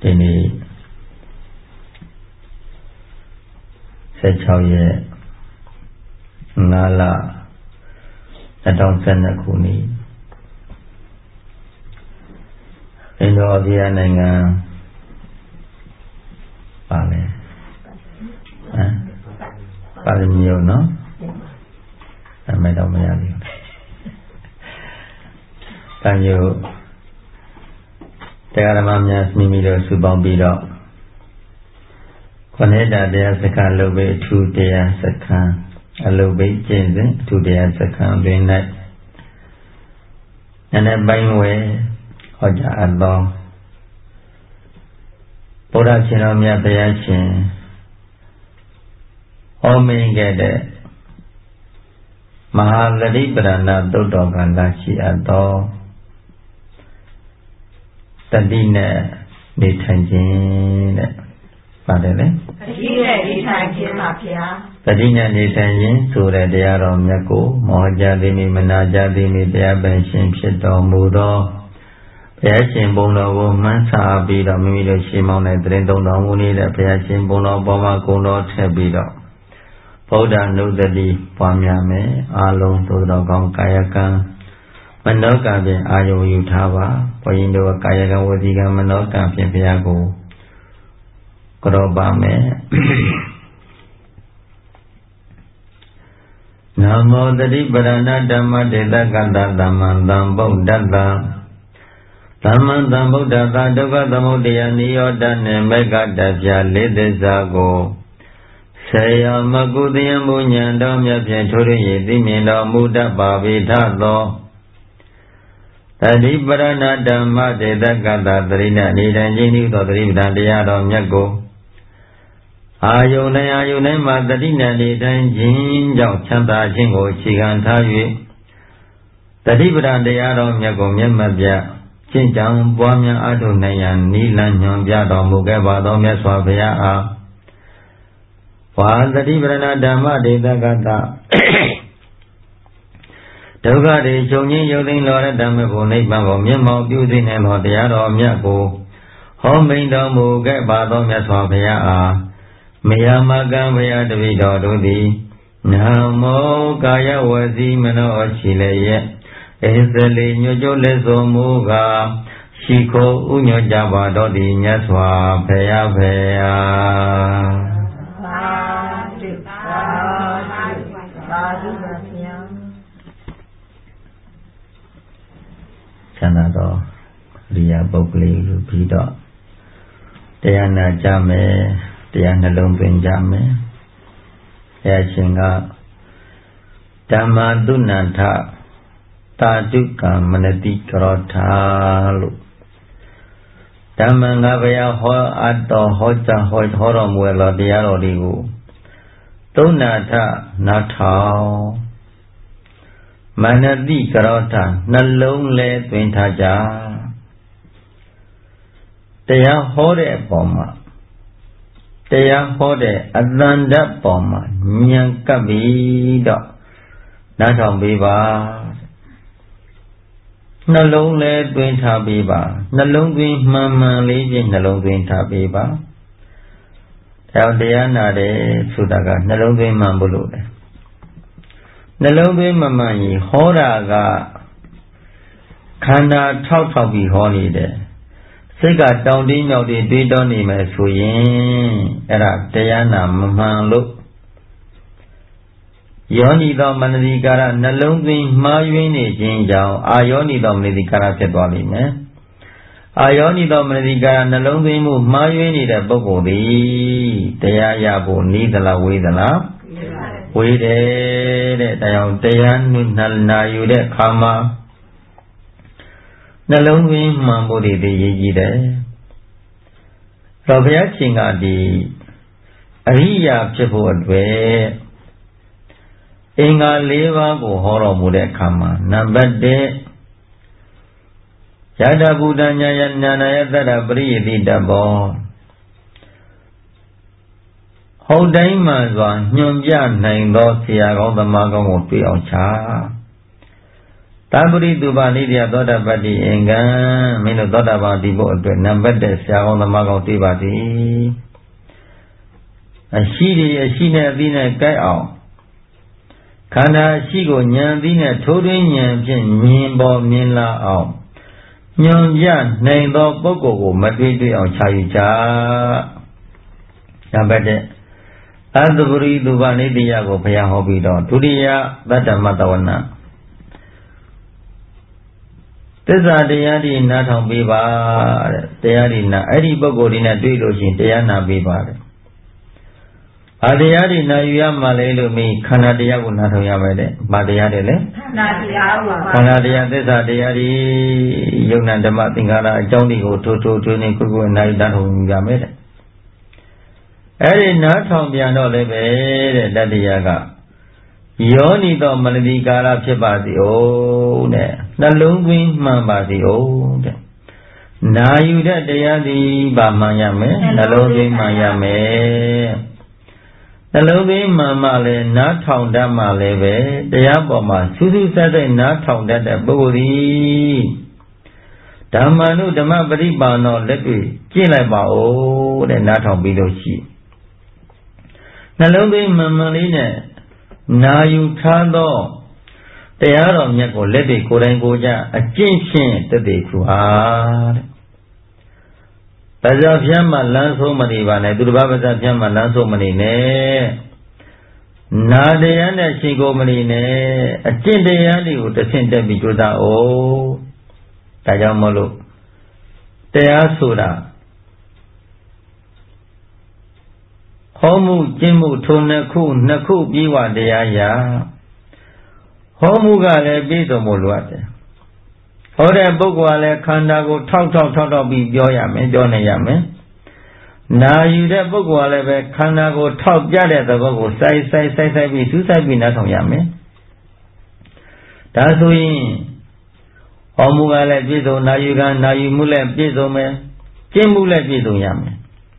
ဒီနေ့16ရက်5လ2012ခုနှစ်အင်ဒိုနီးရှားနိုင်ငံပါလေပါလီမျိုးနော်အမေတော့မရဘူးတန်ယူတရားဓမ္မများမိမိတို့စုပေါင်းပြီးတော့ခொနည်းတာတရားစခန်းလုပ်ပြီးအထူးတရားစခန်းအလုပ်ပြီးကျင့်စဉ်အထူးတရားစခန်းတွင်၌နည်းနည်းပိုင်းဝဲဟောကြားအပ်သောဘုရားရှင်တော်မြတ်ဘုရားရှင်ဟောမိန်ခဲ့တဲ့မဟာသတိပဋ္ဌာန်သုတ်တော်ကလာရှိအပ်သောတတိနဲ့နေထိုင်ခြင်းတဲ့ပါတယ်လေတတိနဲ့နေထိုင်ခြင်းပါဗျာတတိနဲ့နေထိုင်ခြင်းဆိုတဲ့တရားတော်မြတ်ကိုမောကြသည်မိမနာကြသည်မိတရားပင်ရှင်ဖြစ်တော်မူသောဘုရားရှင်ဘုံတော်ကိုမှန်းဆပြီးတော့မိမိတို့ရှင်းမောင်းတဲ့တရင်သုံးတော်မူနေတဲ့ဘုရားရှင်ဘုံတော်ပေါ်မှာဂုဏ်တော်ထည့်ပြီးတော့ဗုဒ္ဓနုဒတိပွားများမယ်အာလုံးသို့တော်ကောင်းကာယကံမနောကံဖြင့်အာယုယူထားပါဘုရင်တို့ကာယကံဝစီကံမနောကံဖြင့်ဘုရားကိုကြောပါမယ်နမောတတိပရဏဓမ္မတေတကတသမ္မံသံဗုဒ္ဓတ္တသမ္မံသံဗုဒ္ဓတ္တဒုက္ခသမုဒယနိရောဓနှင့်မေဃတပြလေးသစ္စာကိုဆေယမကုသယမုညံတော်မြတ်ဖြင့်ထိုးရည်သိမြင်တော်မူတတ်ပါပေထသောတတိပရဏဓမ္မတေတကတသရိဏနေတံခြင်းဤသောသတိပဋ္ဌာန်တရားတော်မြတ်ကိုအာယုန်၌မှတတိနဲ့နေတိုင်းခြင်းကြောင့်ချမ်းသာခြင်းကိုအခြေခံထား၍တတိပဋ္ဌာန်တရားတော်မြတ်ကိုမျက်မှတ်ပြကျင့်ကြံပွားများအားထုတ်နိုင်ရန်နိလန်းညွန်ပြတော်မူခဲ့ပါသောမြတ်စွာဘုရားအားဝါတတိပရဏဓမ္မဒေသကတဒုက္ခတွေချုပ်ငြိမ်းရုပ်သိမ်းလောရဓမ္မကိုနိဗ္ဗာန်ကိုမျက်မှောက်ပြုသိနိုင်သောတရားတော်မြတ်ကိုဟောမိန်တော်မူခဲ့ပါသောမြတ်စွာဘုရားအားမယမကံဘုရားတပိတော်တို့သည်နမောကာယဝစီမနောရှိလည်းရဲ့ဣသလေညွတ်ကျိုးလက်စုံမူကားရှိခိုးဥညွတ်ကြပါတော်သည်မြတ်စွာဘုရားဖေယာချမ်းသာသောရိယာပုဂ္ဂလိလူပြီးတော့တရားနာကြမယ်တရားနှလုံးသွင်းကြမယ်ဘုရားရှင်ကဓမ္မတုဏ္ဏထတာတုကံမနတိကရောထာလို့ဓမ္မငါဘုရားဟောအပ်တော်ဟောကြားဟောတော်မူသောတရားတော်တွေကိုတုဏ္ဏထနားထောင်မနတိကရောထာနှလုံးလဲသွင်းထားကြတရားဟောတဲ့အပေါ်မှာတရားဟောတဲ့အတန်တတ်ပေါ်မှာဉာဏ်ကပ်ပြီးတော့နားထောင်ပေးပါနှလုံးလဲသွင်းထားပေးပါနှလုံးသွင်းမှန်မှန်လေးဖြင့်နှလုံးသွင်းထားပေးပါတရားနာတယ်ဆိုတာကနှလုံးသွင်းမှန်ဖို့လို့လေနှလုံးသွင်းမှန်မှန်ကြီးဟောတာကခန္ဓာထောက်ပြီးဟောနေတယ်စိတ်ကတောင်းတင်းမြောက်တွေးတောနေမယ်ဆိုရင်အဲ့ဒါတရားနာမမှန်လို့ယောနိသောမနတိကာရနှလုံးသွင်းမှားယွင်းနေခြင်းကြောင့်အာယောနိသောမနတိကာရဖြစ်သွားလိမ့်မယ်အာယောနိသောမနတိကာရနှလုံးသွင်းမှုမှားယွင်းနေတဲ့ပုဂ္ဂိုလ်သည်တရားရဖို့နီးသလားဝေးသလားဝေးတယ်တဲ့တရားတရားနာယူတဲ့အခါမှာနှလုံးသွင်းမှန်ဖို့တွေရည်ကြီးတယ်။တော့ဘုရားရှင်ကဒီအရိယာဖြစ်ဖို့အတွက်အင်္ဂါ၄ပါးကိုဟောတော်မူတဲ့အခါမှာနံပါတ်1ယတဗုဒ္ဓညာယနာနာယတ္တပရိယတိတဘောဟုတ်တိုင်းမှစွာညွန်ပြနိုင်သောဆရာကောင်းသမားကောင်းကိုတွေ့အောင်ချ Taburi tuba nidia thoda pati engan minu thoda pati bo atwe nambete siagong tamagong tibati Ashi ne adine kai ao Khana ashi ko nyan adine thori nyan phin nyin bo myin la ao Nyong ya nain do poko ko matwi twi ao chayu cha Nambete Taburi tuba nidia ko phaya hobi do Turiya Tatamatawana Tesa Dayadi na thong pipa Dayadi na Edi Bogori na tui lo shin Dayana pipa Adayadi na yuya malay mi Khana Dayaku na thong yamade Ma Dayadi le Khana Dayadi Tesa Dayadi Yognan Dhamma Tingala Jaundi ko Thu ni kuku na yu na thong yamade Edi na thong piano lebe Dadiyaga Yoni to maladi kala phit pa si o de Nalong twin man pa si o de Na yu deတရားသည်ပါမှန်ရမယ်နှလုံးသွင်းမှန်ရမယ်နှလုံးသွင်းမှန်မှလည်းနားထောင်တတ်မှလည်းပဲတရားပေါ်မှာစူးစူးဆက်ဆက်နားထောင်တတ်တဲ့ပုဂ္ဂိုလ်သည်ဓမ္မနုဓမ္မပရိပါဏောလက်တွေ့ကျင့်လိုက်ပါဦးတဲ့နားထောင်ပြီးလို့ရှိနှလုံးသွင်းမှန်မှန်လေးနဲ့နာယူထားသောတရားတော်မြတ်ကိုလက်တွေကိုယ်တိုင်ကိုယ်ကြအကျင့်ဖြင့်တည်တည်ခုဟာတဲ့ပါဇာဖျက်မှလမ်းဆုံးမနေပါနဲ့သူတစ်ပါးပါဇာဖျက်မှလမ်းဆုံးမနေနဲ့နာတရားနဲ့ရှိကိုမနေနဲ့အကျင့်တရားတွေကိုတစ်ဆင့်တက်ပြီးကြိုးစားအောင်ဒါကြောင့်မလို့တရားဆိုတာဟောမှုကျင့်မှုထုံနှစ်ခုပြီးဝတရားရာဟောမှုကလည်းပြီးဆုံးမှုလိုအပ်တယ်ဟောတဲ့ပုဂ္ဂိုလ်ကလည်းခန္ဓာကိုထောက်ပြီးပြောရမယ်ပြောနေရမယ်နာယူတဲ့ပုဂ္ဂိုလ်ကလည်းပဲခန္ဓာကိုထောက်ပြတဲ့သဘောကိုစိုက်ပြီးစူးစိုက်ပြီးနားထောင်ရမယ်ဒါဆိုရင်ဟောမှုကလည်းပြည့်စုံနာယူမှုလည်းပြည့်စုံမယ်ကျင့်မှုလည်းပြည့်စုံရမယ်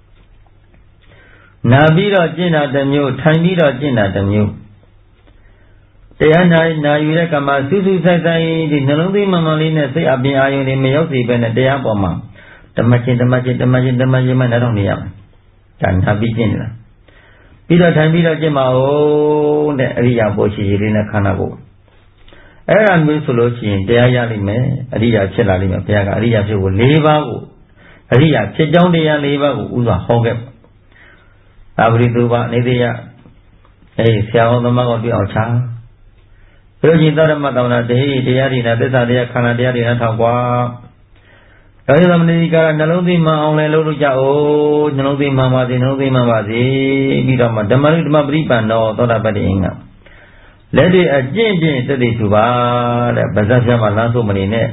နာပြီးတော့ကျင့်တာတစ်မျိုးထိုင်ပြီးတော့ကျင့်တာတစ်မျိုးတရားနာယူတဲ့ကမှာစူးစူးဆိုင်ဒီနှလုံးသွင်းမှန်မှန်လေးနဲ့စိတ်အပြင်အာယုန်တွေမရောက်စေဘဲနဲ့တရားပေါ်မှာဓမ္မချင်းမှနားထောင်နေရမယ်ဒါနာပြီးကျင့်နေတာပြီးတော့ထိုင်ပြီးတော့ကျင့်ပါဦးတဲ့အရိယာပို့ရှိလေးနဲ့ခန္ဓာကိုအဲ့ဒါမျိုးဆိုလို့ရှိရင်တရားရလိမ့်မယ်အရိယာဖြစ်လာလိမ့်မယ်ဘုရားကအရိယာဖြစ်ကို၄ပါးကိုအရိယာဖြစ်ကြောင်းတရား၄ပါးကိုဥစွာဟောခဲ့သာဝတိတုပနေသေးရဆရာတော်သမကောတွေ့အောင်ချာဘုရားရှင်သရမတောင်းတာတရားတွေနဲ့သစ္စာတရားခန္ဓာတရားတွေနဲ့ထောက်ကွာဒါကြောင့်သမဏေကနှလုံးသွင်းမှအောင်လဲလို့ကြအောင်နှလုံးသွင်းမှပါစေပြီးတော့မှဓမ္မဓမ္မပရိပန္နောသောတာပတ္တိအင်္ဂလက်တွေအကျင့်ဖြင့်တသိသူပါတဲ့ဗဇတ်ပြမှာလမ်းဆုံးမနေနဲ့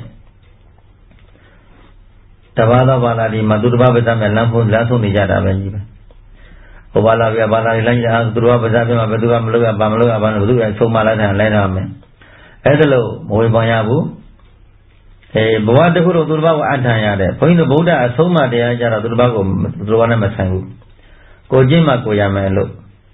တဘာသောဘာလာဒီမှာသူတစ်ပါးဗဇတ်မဲ့လမ်းဆုံးနေကြတာပဲကြီးပဲဟောဘာလာပြဘာလာလိုက်ရသူတို့ကဗဇတ်ပြမှာဘယ်သူကမလုပ်ရဘာမလုပ်ရဘာလို့ဘယ်သူကဆုံးမလိုက်တယ်လိုက်တာမယ်အဲ့ဒါလို့မဝေပေါင်းရဘူးဘဝတစ်ခုတော့သူတစ်ပါးကိုအထံရတယ်ဘုန်းကြီးတို့ဗုဒ္ဓအဆုံးအမတရားကြတော့သူတစ်ပါးကိုသူတစ်ပါးနဲ့မဆိုင်ဘူးကိုချင်းမှကိုရမယ်လို့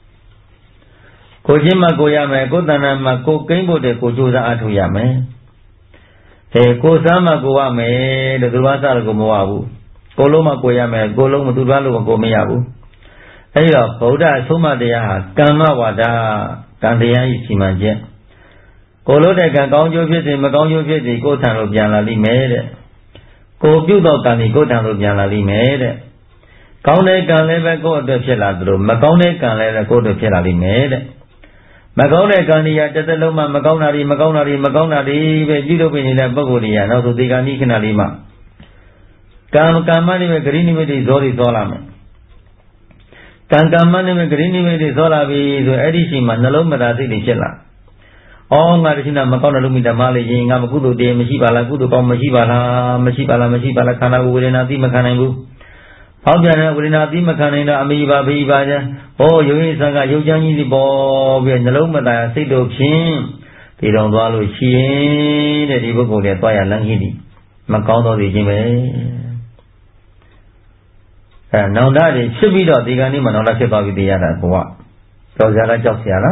ကိုချင်းမှကိုရမယ်ကိုယ်တဏ္ဍာမှာကိုကိန်းဖို့တဲ့ကိုကြိုးစားအထောက်ရမယ်ကိုစားမှကိုရမယ်လို့သူတစ်ပါးစားလို့ကိုမဝဘူးကိုလုံးမှကိုရမယ်ကိုလုံးမသူတစ်ပါးလို့ကိုမရဘူးအဲဒီတော့ဗုဒ္ဓအဆုံးအမတရားဟာကမ္မဝါဒကံတရားဤစီမံချက်ကိုလို့တဲ့ကံကောင်းကျိုးဖြစ်စေမကောင်းကျိုးဖြစ်စေကိုယ်ထံလို့ပြန်လာလိမ့်မယ်တဲ့ကိုပြုတော့ကံဒီကိုယ်ထံလို့ပြန်လာလိမ့်မယ်တဲ့ကောင်းတဲ့ကံလည်းပဲကိုယ့်အတွက်ဖြစ်လာသလိုမကောင်းတဲ့ကံလည်းကိုယ့်အတွက်ဖြစ်လာလိမ့်မယ်တဲ့မကောင်းတဲ့ကံတွေကတစ်သက်လုံးမှမကောင်းတာတွေပဲပြုလုပ်ပြီးနေတဲ့ပုဂ္ဂိုလ်တွေကနောက်ဆိုဒီကံဤခဏလေးမှကံမတွေပဲဂရိနိမိတ်တွေဇောတွေဇောလာမယ်ကံမတွေပဲဂရိနိမိတ်တွေဇောလာပြီဆိုအဲ့ဒီရှိမှနှလုံးမသာစိတ်တွေဖြစ်လာငါတချို့မကောင်းတဲ့လူမိဓမ္မလေးရင်ငါမကုသိုလ်တရားမရှိပါလားကုသိုလ်ကောင်းမရှိပါလားခန္ဓာကိုယ်ဝေဒနာသိမခံနိုင်ဘူးဟောပြန်တဲ့ဝေဒနာသိမခံနိုင်တော့အမိပါဖေးပါကြရုပ်ရင်းဆံကရုပ်ချမ်းကြီးတွေပေါ်ပြီးနှလုံးမသာစိတ်တို့ဖြင့်ဒီတော်သွားလို့ရှိရင်တဲ့ဒီပုဂ္ဂိုလ်တွေသွားရလမ်းကြီးဒီမကောင်းတော့သေးခြင်းပဲနောင်တတွေဖြစ်ပြီးတော့ဒီကနေ့မှနောင်တဖြစ်သွားပြီတရားတာဘုရားကြောက်စရာလားကြောက်စရာလား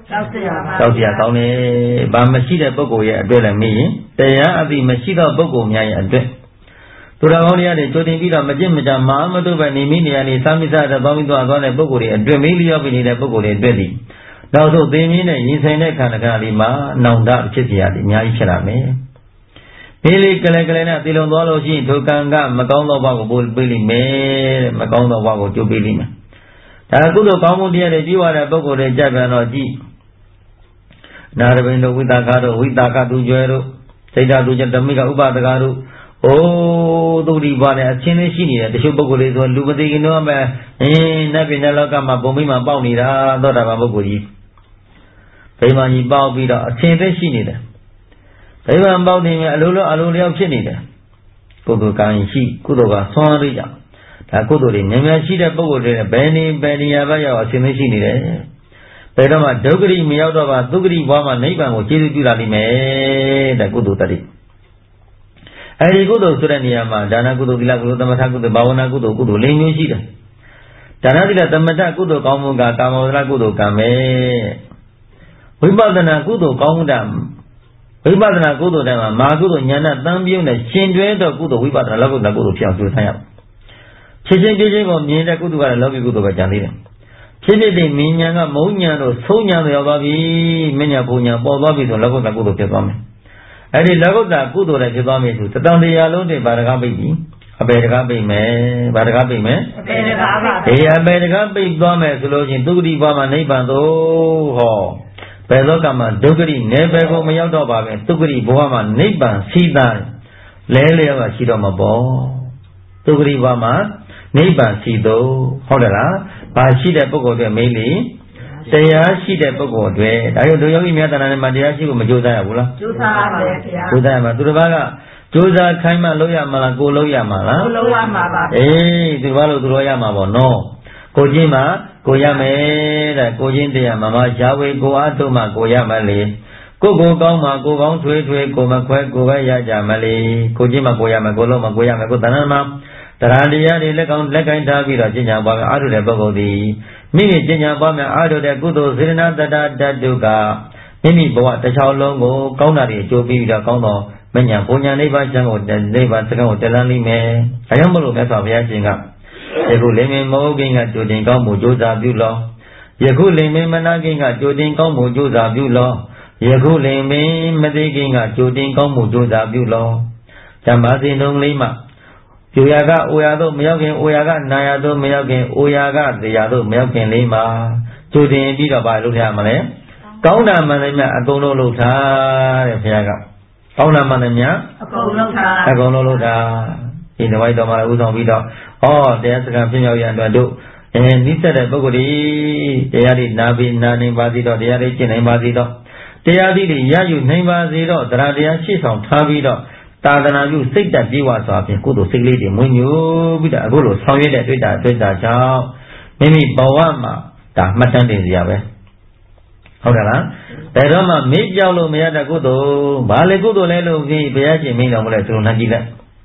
ကြောက်စရာကောင်းတယ်ဘာမရှိတဲ့ပုဂ္ဂိုလ်ရဲ့အတွက်လည်းမေးရင်တရားအသိမရှိသောပုဂ္ဂိုလ်များရဲ့အတွက်သူတော်ကောင်းတရားတွေကြိုတင်ပြီးတော့မကျင့်မကြမာမတုပဲနေမိနေရနေသာမိသတဲ့သောမိသွားတဲ့ပုဂ္ဂိုလ်တွေအတွက်မေးလျောပြီးနေတဲ့ပုဂ္ဂိုလ်တွေအတွက်ဒီနောက်ဆုံးသိမင်းနဲ့ရင်ဆိုင်တဲ့ခန္ဓာကလေးမှာနောင်တဖြစ်เสียရတယ်အများကြီးဖြစ်လာမယ်ဒီလေးကလေးကလေးနဲ့တည်လုံသွားလို့ရှိရင်ဒုက္ခကမကောင်းသောဘဝကိုပို့ပေးလိမ့်မယ်တဲ့မကောင်းသောဘဝကိုကျုပ်ပေးလိမ့်မယ်ဒါကုသိုလ်ကောင်းမှုတရားတွေပြီးွားတဲ့ပုဂ္ဂိုလ်တွေကြပြန်တော့ကြည့်နာရဘိန်တို့ဝိတာကတို့ဝိတာကသူကျွဲတို့စိတ်ဓာတ်သူကျဓမိကဥပဒကတို့အိုးသုတိဘာနဲ့အချင်းလေးရှိနေတယ်တချို့ပုဂ္ဂိုလ်လေးဆိုလူမသိခင်တော့ပဲနတ်ပြည်နတ်လောကမှာပုံမိမှာပေါက်နေတာသောတာပန်ပုဂ္ဂိုလ်ကြီးဗိမာန်ကြီးပေါက်ပြီးတော့အချင်းလေးရှိနေတယ်ဗိမာန်ပေါက်နေရင်အလိုလျောက်ဖြစ်နေတယ်ကုသိုလ်ကံရှိကုသိုလ်ကဆွမ်းရိကြဒါကုသိုလ်တွေများများရှိတဲ့ပုဂ္ဂိုလ်တွေဘယ်နေရာပဲရောက်အချင်းလေးရှိနေတယ်ဘယ်တော့မှဒုက္ခရိမရောက်တော့ပါသုခရိဘွားမှာနိဗ္ဗာန်ကိုကျေးဇူးပြုလာလိမ့်မယ်တဲ့ကုသိုလ်တည်းအဲဒီကုသိုလ်ဆိုတဲ့နေရာမှာဒါနကုသိုလ်သီလကုသိုလ်သမထကုသိုလ်ဘာဝနာကုသိုလ်၄မျိုးရှိတယ်ဒါနသီလသမထကုသိုလ်ကောင်းမှုကကာမဝဇ္ဇကုသိုလ်ကံပဲဝိပဿနာကုသိုလ်ကောင်းမှုတဝိပဿနာကုသိုလ်တိုင်းမှာမာကုသိုလ်ဉာဏ်တန်ပြုံးနဲ့ရှင်တွဲတော့ကုသိုလ်ဝိပဿနာလောကုတ္တကုသိုလ်ဖြစ်အောင်ကြိုးစားရအောင်ဖြစ်ချင်းကိုမြင်တဲ့ကုသိုလ်ကလည်းလောကီကုသိုလ်ပဲကြံသေးတယ်ဖြစ်တဲ့မြင်ဉာဏ်ကမုံဉာဏ်တို့ဆုံးဉာဏ်တို့ရောက်သွားပြီမဉာဏ်ဘုံဉာဏ်ပေါ်သွားပြီဆိုလောကုတ္တကုသိုလ်ဖြစ်သွားမယ်အဲ့ဒီလောကုတ္တကုသိုလ်လည်းဖြစ်သွားပြီဆိုတတန်တရားလုံးတွေဗာဒကပိတ်ပြီအပေတကားပိတ်မယ်ဗာဒကပိတ်မယ်အပေတကားပါဒီအပေတကားပိတ်သွားမယ်ဆိုလို့ချင်းသုဂတိဘဝမှာနိဗ္ဗာန်သို့ဟောဘယ်လောကမှာဒုက္ခရိနေဘယ်ကိုမရောက်တော့ပါပဲသုဂတိဘဝမှာနိဗ္ဗာန်စီးသားလဲလျောကရှိတော့မှာပေါ့သုဂတိဘဝမှာနိဗ္ဗာန်စီသို့ဟုတ်တယ်လားဘာရှိတဲ့ပုဂ္ဂိုလ်တွေမေးလေတရားရှိတဲ့ပုဂ္ဂိုလ်တွေဒါကြောင့်ဒုယောဂီများတဏ္ဍာနဲ့မှာတရားရှိဖို့မကြိုးစားရဘူးလားကြိုးစားပါပဲခင်ဗျာကြိုးစားရမှာသူတစ်ပါးကကြိုးစားခိုင်းမှလုပ်ရမှာလားကိုလုပ်ရမှာလားကိုလုပ်ရမှာပါအေးသူတစ်ပါးလို့သူတော်ရမှာပေါ့နော်ကိုချင်းမှကိုရမယ်တဲ့ကိုချင်းတရားမမရှားဝေကိုအားထုတ်မှကိုရမယ်လေကိုကောင်းမှကိုကောင်းထွေးကိုမခွဲကိုပဲရကြမလေကိုချင်းမှကိုရမယ်ကိုလုံးမှကိုရမယ်ကိုတဏ္ဍာမှာတရားတရားတွေလက်ကင်ထားပြီးတော့ကျင့်ကြံပါမယ်အားထုတ်တဲ့ပုဂ္ဂိုလ်သည်မိမိကျင့်ကြံပါမယ်အားထုတ်တဲ့ကုသိုလ်စေတနာတတတတုကမိမိဘဝတစ်ချောင်းလုံးကိုကောင်းတာတွေအကျိုးပြီးတော့ကောင်းသောမဉ္ဇဉ်ဘုံညာနိဗ္ဗာန်ချမ်းကိုနိဗ္ဗာန်စကားကိုတက်လန်းလိမ့်မယ်။ဒါကြောင့်မလို့မြတ်စွာဘုရားရှင်ကယခုလိမ္မေမဟုတ်ခင်ကကြိုတင်ကောင်းမှုကြိုးစားပြုလောယခုလိမ္မေမနာခင်ကကြိုတင်ကောင်းမှုကြိုးစားပြုလောယခုလိမ္မေမသိခင်ကကြိုတင်ကောင်းမှုကြိုးစားပြုလောဓမ္မစဉ်လုံးလေးမှာပြူရာကအိုရာတို့မရောက်ခင်အိုရာကနာရာတို့မရောက်ခင်အိုရာကသေရာတို့မရောက်ခင်လေးမှာကြိုတင်ပြီးတော့ဗာလုပ်ရမှာလဲကောင်းတာမှန်တယ်မြတ်အကုန်လုံးလုပ်ထားတဲ့ဘုရားကကောင်းတာမှန်တယ်မြတ်အကုန်လုံးလုပ်ထားဒီနဝိုက်တော်မှာဥဆောင်ပြီးတော့ဟောတရားစကားပြမြောက်ရအတွက်တို့နိစ္စတဲ့ပုဂ္ဂိုလ်တွေတရားတွေနာပြီးနာနေပါသေးတော့တရားတွေကျင့်နိုင်ပါသေးတော့တရားတွေရယူနိုင်ပါသေးတော့တရားတရားရှေ့ဆောင်ထားပြီးတော့သာသနာပြုစိတ်တက်ပြေဝစွာဖြင့်ကုသိုလ်စိတ်လေးတွေမွေးညိုပြီးတော့အခုလိုဆောင်ရွက်တဲ့တွေ့တာကြောင့်မိမိဘဝမှာဒါမှတ်တမ်းတင်စရာပဲဟုတ်တယ်လားဒါတော့မှမေ့ကြောက်လို့မရတဲ့ကုသိုလ်ဘာလဲကုသိုလ်လဲလို့ပြီးဘုရားရှင်မင်းတော်မလဲဆိုလို့နှကြည့်လိုက်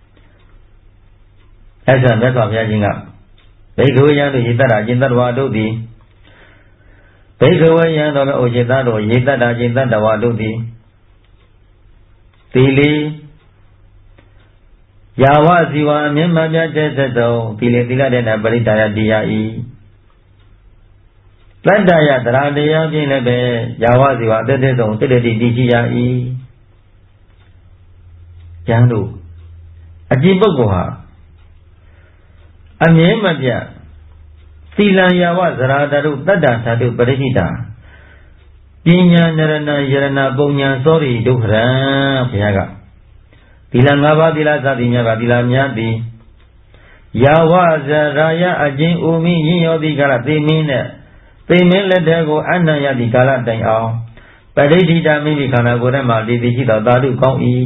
အဲ့ဒါမြတ်စွာဘုရားရှင်ကဘိက္ခဝေယံတို့ရေတ္တရာကျင့်တ္တဝါတို့သည်ဘိက္ခဝေယံတော်မဲ့အိုจิตတို့ရေတ္တရာကျင့်တ္တဝါတို့သည်သီလီယာဝဇီဝအမြင့်မှပြတဲ့သတုံသီလသီလတဲ့နပရိဒါယတရားဤတတ္တယသရတရားဖြင့်လည်းပဲယာဝဇီဝအသက်သက်ဆုံးစိတ္တတိတိရှိရာဤကျမ်းတို့အကြည့်ပုဂ္ဂိုလ်ဟာအမြင့်မှပြသီလယာဝဇရာတရုတတ္တဓာတုပရိဟိတာပညာနရဏယရဏပုံညာစောရိဒုက္ခရံဘုရားကသီလ၅ပါးသီလသတိများပါသီလများသည်ယာဝဇရာယအကျဉ်ဥမိရင်းရောသည့်ကာလသိမင်းနဲ့သိမင်းလက်ထက်ကိုအနံ့ရသည့်ကာလတိုင်အောင်ပဋိဋ္ဌိတာမိမိခန္ဓာကိုယ်ထဲမှာတည်တည်ရှိသောသာဓုကောင်း၏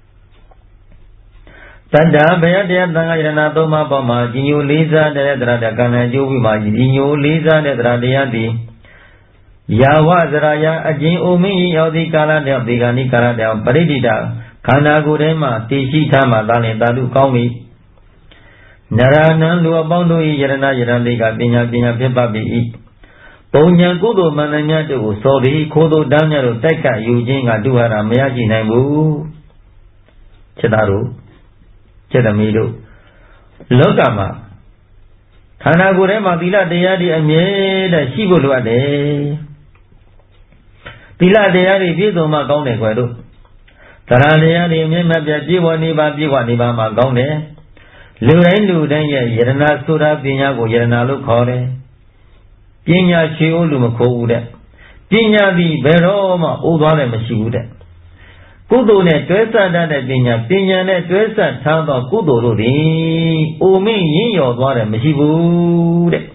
တတ္တဘယတရားသံဃာယရဏသုံးပါးပေါ်မှာကြီးညိုလေးစားတဲ့တရားတကံနဲ့အကျိုးပြီးမှကြီးညိုလေးစားတဲ့တရားသည်ယာဝဇရာယအကျဉ်ဥမိရင်းရောသည့်ကာလတိုင်ဒီကဏိကာလတိုင်ပဋိဋ္ဌိတာခန္ဓာကိုယ်ထဲမှာတည်ရှိထားမှသာလျှင်သာဓုကောင်းပြီနရဏံလူအပေါင်းတို့၏ယရဏတွေကပညာဖြစ်ပါပြီပုံညာကုသိုလ်မှန်သမျှတို့ကိုစော်ပြီးခိုးတို့တမ်းများတို့တိုက်ကယူခြင်းကတုဟာရမရရှိနိုင်ဘူးချက်သားတို့ချက်သမီးတို့လောကမှာခန္ဓာကိုယ်ထဲမှာသီလတရားတွေအမြဲတမ်းရှိဖို့လိုအပ်တယ်သီလတရားတွေပြည့်စုံမှကောင်းတယ်ခွဲတို့သရဏတရားတွေအမြဲမပြတ်ပြည့်ဝနေပါပြည့်ဝနေပါမှကောင်းတယ်လူတိုင်းရဲ့ယရဏဆိုတာပညာကိုယရဏလို့ခေါ်တယ်ပညာရှိဦးလူမခိုးဘူးတဲ့ပညာသည်ဘယ်တော့မှအိုးသွားတယ်မရှိဘူးတဲ့ကုသိုလ်နဲ့တွဲဆက်တတ်တဲ့ပညာနဲ့တွဲဆက်ထားသောကုသိုလ်တို့သည်အိုမင်းရင်းရော်သွားတယ်မရှိဘူးတဲ့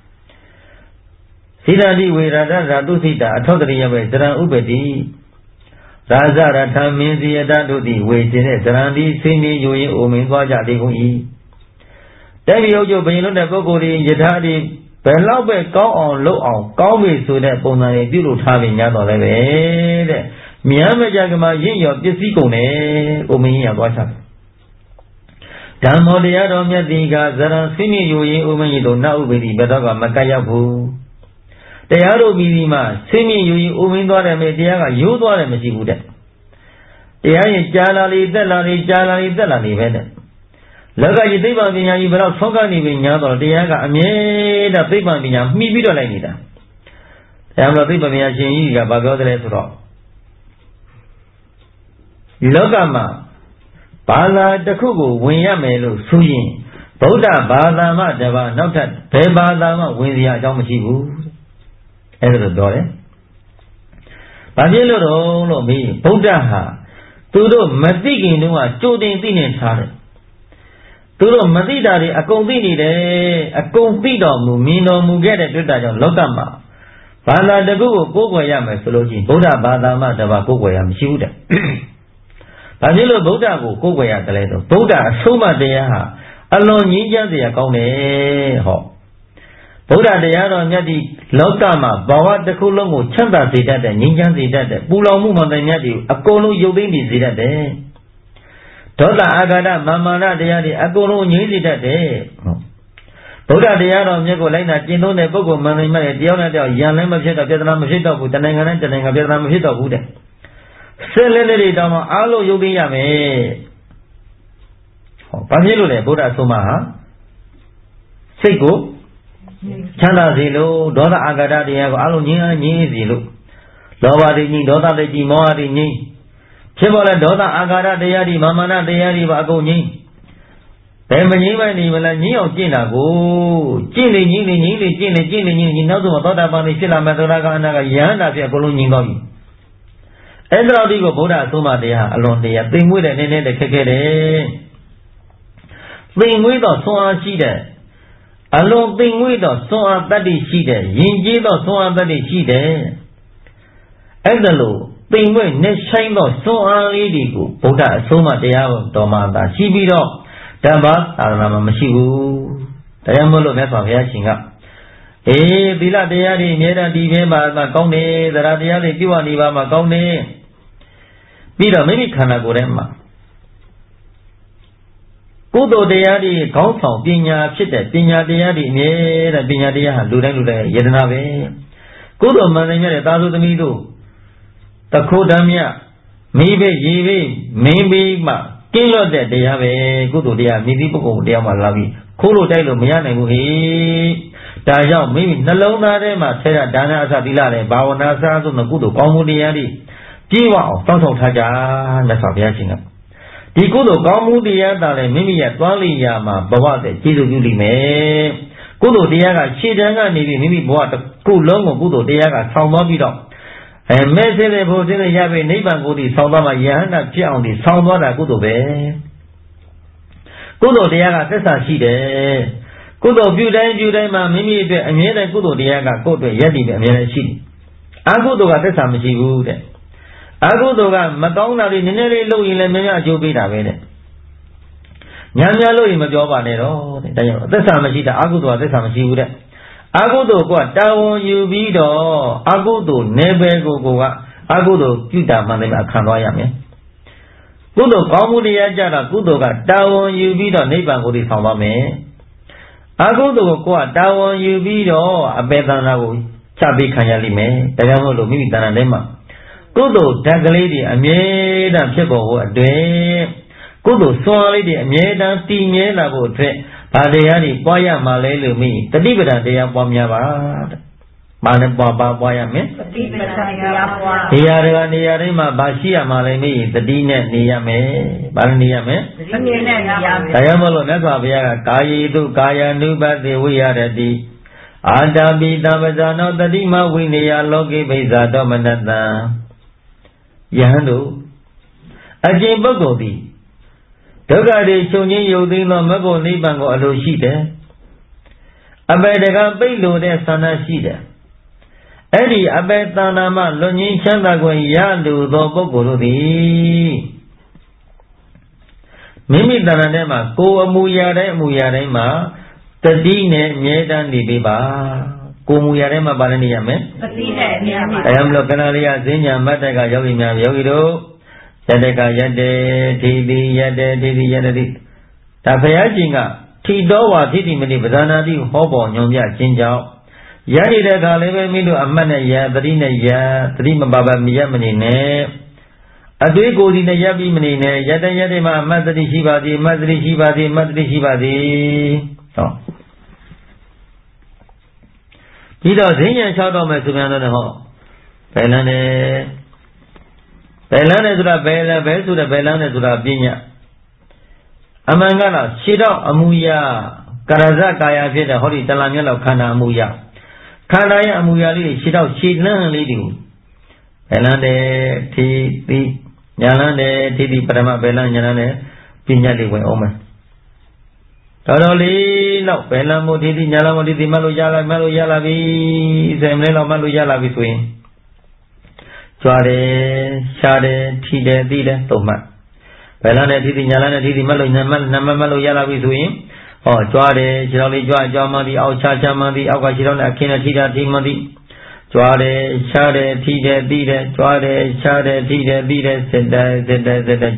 သီလတိဝေရတဓာတုစိတအထောတရိယပဲဇရံဥပတိရာဇရထမင်းစီယတတို့သည်ဝေခြင်းနဲ့ဇရံသည်ဆင်းပြီးယူရင်အိုမင်းသွားကြလေကုန်၏တဲ့ဒီဟုတ်ကျဘယင်လို့တဲ့ပုဂ္ဂိုလ်တွေယထာတွေဘယ်လောက်ပဲကောင်းအောင်လုပ်အောင်ကောင်းပြီဆိုတဲ့ပုံစံတွေပြုလုပ်ထားပြီးညတော်လည်းပဲတဲ့မြန်မကြကမှာရင့်ရော်ပစ္စည်းကုန်တယ်အိုမင်းရသွားချဓမ္မောတရားတော်မြတ်တိကဇရံဆင်းမြယူရင်အိုမင်းတို့နတ်ဥပတိဘယ်တော့ကမကတ်ရောက်ဘူးတရားတို့မိဒီမှာဆင်းမြယူရင်အိုမင်းသွားတယ်မေတရားကရိုးသွားတယ်မရှိဘူးတဲ့တရားရင်ကြာလာလေတက်လာလေကြာလာလေတက်လာလေပဲတဲ့လောကကြီးသိပ္ပံပညာကြီးဘယ်တော့ဆုံးကနေပြီညာတော့တရားကအမြဲတမ်းသိပ္ပံပညာမှီပြီးတော့လိုက်နေတာတရားမလို့သိပ္ပံပညာရှင်ကြီးကဘာပြောတယ်ဆိုတော့ဒီလောကမှာဘာသာတစ်ခုကိုဝင်ရမယ်လို့ဆိုရင်ဗုဒ္ဓဘာသာမှတပါနောက်ထပ်ဘယ်ဘာသာမှဝင်စရာအကြောင်းမရှိဘူးအဲ့ဒါလို့ပြောတယ်။ဘာဖြစ်လို့တော့မေးဗုဒ္ဓဟာသူတို့မသိခင်တုန်းကကြိုတင်သိနေထားတယ်။သူတို့မသိတာတွေအကုန်သိနေတယ်အကုန်သိတော်မူမြင်တော်မူခဲ့တဲ့တွေ့တာကြောင့်လောကမှာဘာသာတစ်ခုကိုကိုးကွယ်ရမယ်ဆိုလို့ရှိရင်ဗုဒ္ဓဘာသာမှတပါကိုးကွယ်ရမရှိဘူးတဲ့။ဘာဖြစ်လို့ဗုဒ္ဓကိုကိုးကွယ်ရတယ်လဲဆိုဗုဒ္ဓအဆုံးအမတရားဟာအလွန်ငြိမ်းချမ်းစရာကောင်းတယ်ဟောဗုဒ္ဓတရားတော်မြတ်ဒီလောကမှာဘဝတစ်ခုလုံးကိုချမ်းသာစေတတ်တဲ့ငြိမ်းချမ်းစေတတ်တဲ့ပူလောင်မှုမှန်တဲ့မြတ်ဒီအကုန်လုံးရုပ်သိမ်းနေစေတတ်တယ်ဒေါသအာဃာတမာမာနတရားတွေအကုန်လုံးငြိမ်းစေတတ်တယ်ဗုဒ္ဓတရားတော်မြတ်ကိုလိုက်နာကျင့်သုံးတဲ့ပုဂ္ဂိုလ်မှန်တယ်မြတ်တရားနဲ့တရားရန်လည်းမဖြစ်တော့ပြဿနာမဖြစ်တော့ဘူးတဏှာနဲ့တဏှာပြဿနာမဖြစ်တော့ဘူးတဲ့ဆက်လက်တွေတောင်မှအားလုံးရုပ်သိမ်းရမယ်ဟောဘာဖြစ်လို့လဲဗုဒ္ဓဆုံးမဟာစိတ်ကိုချမ်းသာစေလို့ဒေါသအာဃာတတရားကိုအလုံးငြိမ်းစေလို့လောဘတွေငြိမ်းဒေါသတွေငြိမ်းမောဟတွေငြိမ်းဖြစ်ပေါ်လာဒေါသအာဃာတတရားတွေမာမနတရားတွေပါအကုန်ငြိမ်းဘယ်မငြိမ်းမနေမလားငြိမ်းအောင်ကျင့်တာကိုကျင့်လေငြိမ်းလေငြိမ်းလေကျင့်လေကျင့်လေငြိမ်းနောက်ဆုံးသောတာပန်တွေဖြစ်လာမယ်သောတာကအနာကယဟန္တာဖြစ်အကုန်လုံးငြိမ်းသွားပြီအဲ့ဒါတော့ဒီကိုဗုဒ္ဓအဆုံးအမတရားအလွန်တရားသိမ်မွေးတဲ့နည်းနည်းတဲ့ခက်ခဲတယ်သိမ်မွေးတော့ဆွမ်းအားရှိတဲ့အလွန်သိမ်မွေ့သောစွမ်းအားတတ္တိရှိတဲ့ယဉ်ကျေးသောစွမ်းအားတတ္တိရှိတဲ့အဲ့ဒါလို့သိမ်မွေ့နဲ့ဆိုင်သောစွမ်းအားလေးတွေကိုဗုဒ္ဓအဆုံးအမတရားတော်မှာသာရှိပြီးတော့ဓမ္မသာသနာမှာမရှိဘူးတရားမို့လို့မြတ်စွာဘုရားရှင်ကသီလတရားတွေအမြဲတမ်းတည်ပြင်းပါမှကောင်းတယ်သရတရားတွေပြုနေပါမှကောင်းတယ်ပြီးတော့မိမိခန္ဓာကိုယ်ထဲမှာကုသိုလ်တရားတွေခေါင်းဆောင်ပညာဖြစ်တဲ့ပညာတရားတွေအမြဲတမ်းပညာတရားဟာလူတိုင်းယတနာပဲကုသိုလ်မှန်တယ်မြတ်တဲ့သာသုသမီးတို့တခိုးတမ်းမြမိဘရေဘမင်းပြီးမှကင်းလွတ်တဲ့တရားပဲကုသိုလ်တရားမြည်သည့်ပုဂ္ဂိုလ်တရားမှလာပြီးခိုးလို့တိုက်လို့မရနိုင်ဘူးဟေ့ဒါကြောင့်မိမိနှလုံးသားထဲမှာထဲတာဒါနအစသီလနဲ့ဘာဝနာအစဆိုတဲ့ကုသိုလ်ကောင်းမှုတရားတွေပြည့်ဝအောင်တောင်းဆောင်ထားကြမြတ်စွာဘုရားရှင်ကဒီကုသိုလ်ကောင်းမှုတရားတာလည်းမိမိရဲ့သွားလိရာမှာဘဝတဲ့ကျေးဇူးပြုလိမ့်မယ်ကုသိုလ်တရားကခြေတန်းကနေပြီးမိမိဘဝတစ်ခုလုံးကိုကုသိုလ်တရားကဆောင်းသွားပြီးတော့မဲ့စင်းတဲ့ဘုရားရပြီနိဗ္ဗာန်ကိုဒီဆောင်းသွားမှယဟန္တာဖြစ်အောင်ဒီဆောင်းသွားတာကုသိုလ်ပဲကုသိုလ်တရားကသက်သာရှိတယ်ကုသိုလ်ပြုတိုင်းမှာမိမိအတွက်အမြဲတမ်းကုသိုလ်တရားကကိုယ့်အတွက်ရည်တည်ပြီးအမြဲတမ်းရှိတယ်အကုသိုလ်ကသက်သာမရှိဘူးတဲ့အကုသိုလ်ကမကောင်းတာတွေနည်းနည်းလေးလုပ်ရင်လည်းများများအကျိုးပေးတာပဲတဲ့ညာများလို့ရင်မပြောပါနဲ့တော့တဲ့ဒါကြောင့်သက်သာမရှိတာအကုသိုလ်ကသက်သာမရှိဘူးတဲ့အကုသိုလ်ကတာဝန်ယူပြီးတော့အကုသိုလ်နယ်ပယ်ကိုကအကုသိုလ်ပြုတာမှလည်းခံသွားရမယ်ကုသိုလ်ကောင်းမှုတရားကြတော့ကုသိုလ်ကတာဝန်ယူပြီးတော့နိဗ္ဗာန်ကိုđiဆောင်သွားမယ်အကုသိုလ်ကတာဝန်ယူပြီးတော့အပေသန္တာကိုချပေးခံရလိမ့်မယ်ဒါကြောင့်မို့လို့မိမိတဏ္ဍာထဲမှာကုသိုလ်ဓာတ်ကလေးတွေအမြဲတမ်းဖြစ်ပေါ်ဖို့အတွက်ကုသိုလ်စွမ်းအားလေးတွေအမြဲတမ်းတည်မြဲလာဖို့အတွက်ဘာတရားတွေပွားရမှာလဲလို့မိတတိပဒံတရားပွားများပါတဲ့။ဘာနဲ့ပွားရမလဲ။တတိပဒံတရားပွား။နေရာတိုင်းမှာဘာရှိရမှာလဲမိတတိနဲ့နေရမယ်။ဘာနဲ့နေရမလဲ။တတိနဲ့နေရမယ်။ဒါကြောင့်မို့လို့မြတ်စွာဘုရားကကာယေတုကာယ ानु ပတိဝိရတိအာတာပိတပဇာနောတတိမဝိနေယလောကေဘိဇာတောမနတံယဟန်တို့အကျင့်ပုဂ္ဂိုလ်သည်ဒုက္ခတွေချုပ်ငြိမ်းရုပ်သိမ်းသောမဂ္ဂနိဗ္ဗာန်ကိုအလိုရှိတယ်အပေတကပိတ်လိုတဲ့ဆန္ဒရှိတယ်အဲ့ဒီအပေတဏ္ဍာမှလွန်ငင်းချမ်းသာခွင့်ရလိုသောပုဂ္ဂိုလ်တို့သည်မိမိတဏ္ဍာထဲမှာကိုယ်အမူအရာတိုင်းမှာတတိနဲ့အမြဲတမ်းနေပေးပါကိုယ်မူအရာတိုင်းမှာပါနေရမယ်တတိနဲ့အမြဲပါဒါကြောင့်မလို့ကဏ္ဍလေးကဈဉ္ညာမတ္တကယောဂီများယောဂီတို့ယတကယတေထိတိယတေထိတိယတတိဒါဘုရားရှင်ကထိတော်ဝါထိတိမတိပဇာနာတိဟောပေါ်ညွန်ပြခြင်းကြောင့်ရနေတဲ့အခါလေးပဲမိတို့အမှတ်နဲ့ရသတိနဲ့ရသတိမပါပါမရမနေနဲ့အတွေ့ကိုယ်စီနဲ့ရပ်ပြီးမနေနဲ့ရတဲ့မှာအမှတ်သတိရှိပါသည်အမှတ်သတိရှိပါသည်အမှတ်သတိရှိပါသည်ဟောဒီတော့ဈဉ္ညာလျှောက်တော့မယ်ဆိုပြန်တော့ဟောဘယ်လန်းနဲ့ဆိုတာဘယ်လန်းနဲ့ဆိုတာပညာအမှန်ကတော့ခြေတော့အမူအရာကာရဇကာယဖြစ်တဲ့ဟောဒီတလမျက်လောက်ခန္ဓာအမူအရာခန္ဓာရဲ့အမူအရာလေးခြေတော့ခြေလန်းလေးတွေကိုဘယ်လန်းတဲ့ထိတိညာလန်းတဲ့ထိတိပရမဘယ်လန်းညာလန်းတဲ့ပညာလေးဝင်အောင်မယ်တော်လေးတော့ဘယ်လန်းမို့ထိတိညာလန်းမို့ထိတိမှတ်လို့ရလာပြီ10မိနစ်လောက်မှတ်လို့ရလာပြီဆိုရင်ကြွားတယ်ရှားတယ်ထိတယ်သိတယ်သုံးမှတ်ဘယ်လန်းနဲ့ထိတိညာလန်းနဲ့ထိတိမှတ်လို့မှတ်လို့ရလာပြီဆိုရင်ဟောကြွားတယ်ခြေတော်လေးကြွားမှသည်အောက်ချမှသည်အောက်ကခြေတော်နဲ့အခင်းနဲ့ထိတာထိမှသည်ကြွားတယ်ရှားတယ်ထိတယ်သိတယ်ကြွားတယ်ရှားတယ်ထိတယ်သိတယ်စစ်တယ်ကြည့်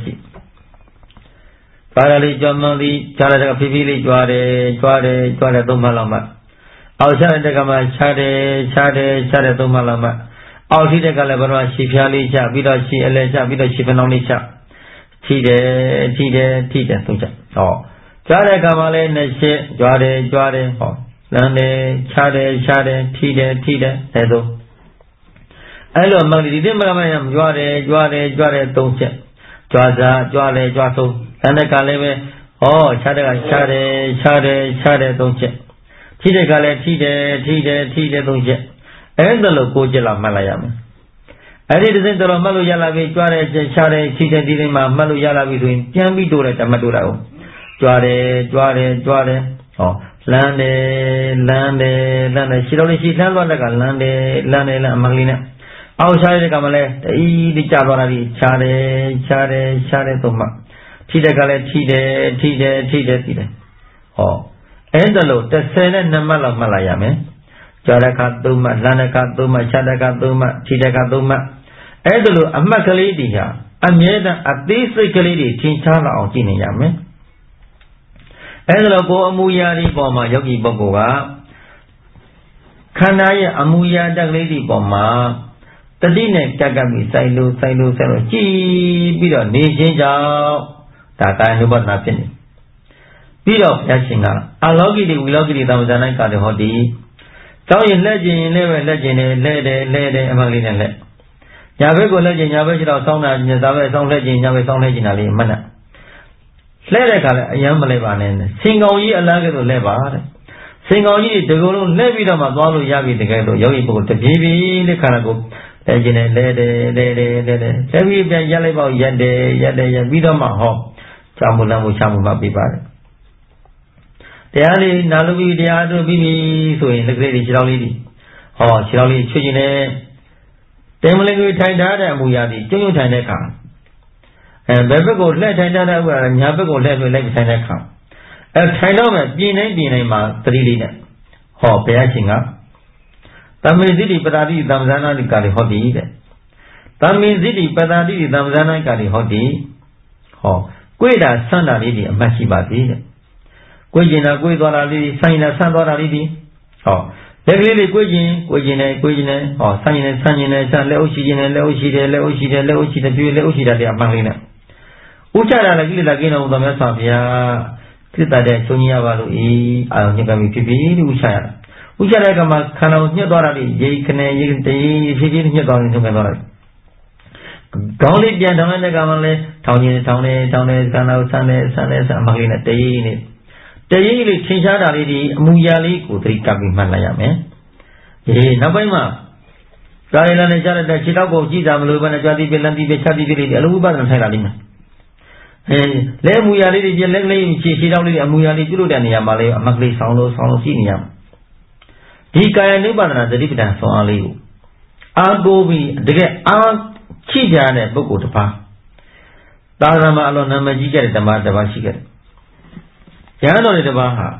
ပါရလေးကြွားမှသည်ခြားတဲ့ကဖိဖိလေးကြွားတယ်သုံးမှလောက်မှအောက်ချတဲ့ကမှရှားတယ်သုံးမှလောက်မှအောက်ထိတဲ့ကလည်းဘယ်တော့ရှည်ဖျားလေးချပြီးတော့ရှည်အလဲချပြီးတော့ရှည်ဖနှောင်းလေးချထိတယ်သုံးချဟောကြားတဲ့ကမှလည်းနှစ်ရှစ်ကြွားတယ်ဟောလမ်းတယ်ချတယ်ထိတယ်အဲသုံးအဲ့လိုမှဒီတိမကမယံကြွားတယ်သုံးချက်ကြွားစားကြွားလေကြွားသုံးလမ်းတဲ့ကလည်းပဲဟောချတဲ့ကချတယ်သုံးချက်ထိတဲ့ကလည်းထိတယ်သုံးချက်အဲ့ဒါလို့ကိုကြက်လာမှတ်လိုက်ရမယ်အဲ့ဒီတစ်စက်တော်မှတ်လို့ရလာပြီကြွားတယ်ရှားတယ်ထိတယ်ဒီနေ့မှာမှတ်လို့ရလာပြီဆိုရင်ပြန်ပြီးတိုးလိုက်တမတ်တိုးလိုက်အောင်ကြွားတယ်ဟောလမ်းတယ်ရှည်တော်လေးရှည်လှမ်းသွားတဲ့ကလမ်းတယ်အမကလေးနဲ့အောက်ရှားတဲ့ကမှလည်းတီးကြသွားတာဒီရှားတယ်သုံးမှထိတဲ့ကလည်းထိတယ်ဟောအဲ့ဒါလို့32မှတ်လောက်မှတ်လိုက်ရမယ်ကြွားတဲ့ကသုံးမှလမ်းတဲ့ကသုံးမှရှားတဲ့ကသုံးမှထိတဲ့ကသုံးမှအဲ့ဒါလို့အမှတ်ကလေးတွေဟာအမြဲတမ်းအသေးစိတ်ကလေးတွေထင်ရှားလာအောင်ကြည့်နေရမယ်အဲ့ဒါလို့ကိုယ်အမူအရာဒီပေါ်မှာယောဂီပုဂ္ဂိုလ်ကခန္ဓာရဲ့အမူအရာတက်ကလေးဒီပေါ်မှာတတိနဲ့ကပ်ပြီးစိုက်လို့ကြည်ပြီးတော့နေခြင်းကြောင့်ဒါကာယ ानु ပဒနာဖြစ်နေပြီးတော့ဘုရားရှင်ကအလောကိတိဝိလောကိတိသမ္ပဇာနိုင်ကတည်းဟောဒီကြောင်းရင်လက်ကျင်ရင်လည်းပဲလက်ကျင်တယ်လဲတယ်အမှန်လေးနဲ့လက်ညာဘက်ကိုလက်ကျင်ညာဘက်ရှိတော့စောင်းတာဒါပဲစောင်းလက်ကျင်ညာဘက်စောင်းလက်ကျင်တာလေးအမှန်နဲ့လှဲတဲ့ခါလဲအယံမလဲပါနဲ့စင်ကောင်ကြီးအလားကဲ့သို့လဲပါတဲ့စင်ကောင်ကြီးဒီကုလုံးလဲပြီးတော့မှသွားလို့ရပြီတကယ်လို့ယောဂီပုဂ္ဂိုလ်တပြေးပြေးလေးခါကိုလဲကျင်တယ်လဲပြီးပြန်ရက်လိုက်ပေါ့ရက်ပြီးတော့မှဟောကြောင့်မလမ်းမှုချမှုမှပြပါတယ်တရားလေးနာလူပြီးတရားတို့ပြီးပြီဆိုရင်လက်ကလေးတွေခြေတော်လေးတွေဟောခြေတော်လေးချွတ်ကျင်တယ်တင်မလေးကိုထိုင်ထားတဲ့အမူအရာတွေကျွတ်ထိုင်တဲ့ခါဘယ်ဘက်ကိုလှည့်ထိုင်ထားတဲ့ဥပဒေညာဘက်ကိုလှည့်ပြီးလိုက်ထိုင်တဲ့ခါထိုင်တော့မှပြင်တိုင်းမှာသတိလေးနဲ့ဟောဘုရားရှင်ကသမ္မေဇိတိပတာတိသမ္ပဇာနာတိကာလိဟောတိတဲ့သမ္မေဇိတိပတာတိသမ္ပဇာနာကာလိဟောတိဟောကိုယ်တာဆန်းတာလေးတွေအမှတ်ရှိပါသေးတဲ့ကိုယ်ကျင်တာကိုယ်သွားတာလေးဆိုင်တာဆန်းသွားတာလေးတွေဟောက်ကလေးလေးကိုကျင်နေဟောဆန်းနေဆန်းလက်အုပ်ရှိခြင်းနဲ့လက်အုပ်ရှိတယ်ပြည့်လက်အုပ်ရှိတာတရားမှန်လေးနဲ့ဥချတာလည်းကိလေသာကင်းတော်မူသောမြတ်စွာဘုရားကိလေသာတဲ့ဆုံးကြီးရပါလို့အာရုံညက်ကမိဖြစ်ပြီးဥချရဥချတဲ့ကမှာခန္ဓာကိုညှက်သွားတာဒီရေခနဲ့ရေတေးဖြည်းဖြည်းညှက်သွားရင်ဆုံးခဲ့သွားတယ်ခေါင်းလေးပြန်ထောင်တဲ့ကမှာလဲထောင်နေခန္ဓာကိုဆန်းအမှန်လေးနဲ့တေးနေတရေးလေးထင်ရှားတာလေးဒီအမူအရာလေးကိုသတိကပ်ပြီးမှတ်လိုက်ရမယ်နောက်ပိုင်းမှာကာယလည်းရှားတဲ့ခြေထောက်ကိုကြည့်တာမလို့ပဲနဲ့ကြွားပြီးလမ်းပြီးချပြီးလေးအလုံးဝပတ်ထိုင်လာလိမ့်မယ်လက်အမူအရာလေးတွေလက်လေးခြေထောက်လေးတွေအမူအရာလေးပြုလုပ်တဲ့နေရာမှာလေးအမှတ်ကလေးဆောင်းလို့ရှိနေရမယ်ဒီကာယ ानु ပါဒနာသတိပဋ္ဌာန်ဆောင်းအားလေးကိုအားကိုးပြီးတကယ်အားချိကြတဲ့ပုဂ္ဂိုလ်တစ်ပါးသာသနာမှာအလွန်နာမည်ကြီးခဲ့တဲ့ဓမ္မတစ်ပါးရှိခဲ့တယ်။ဉာဏ်တော်တစ်ပါးဟာ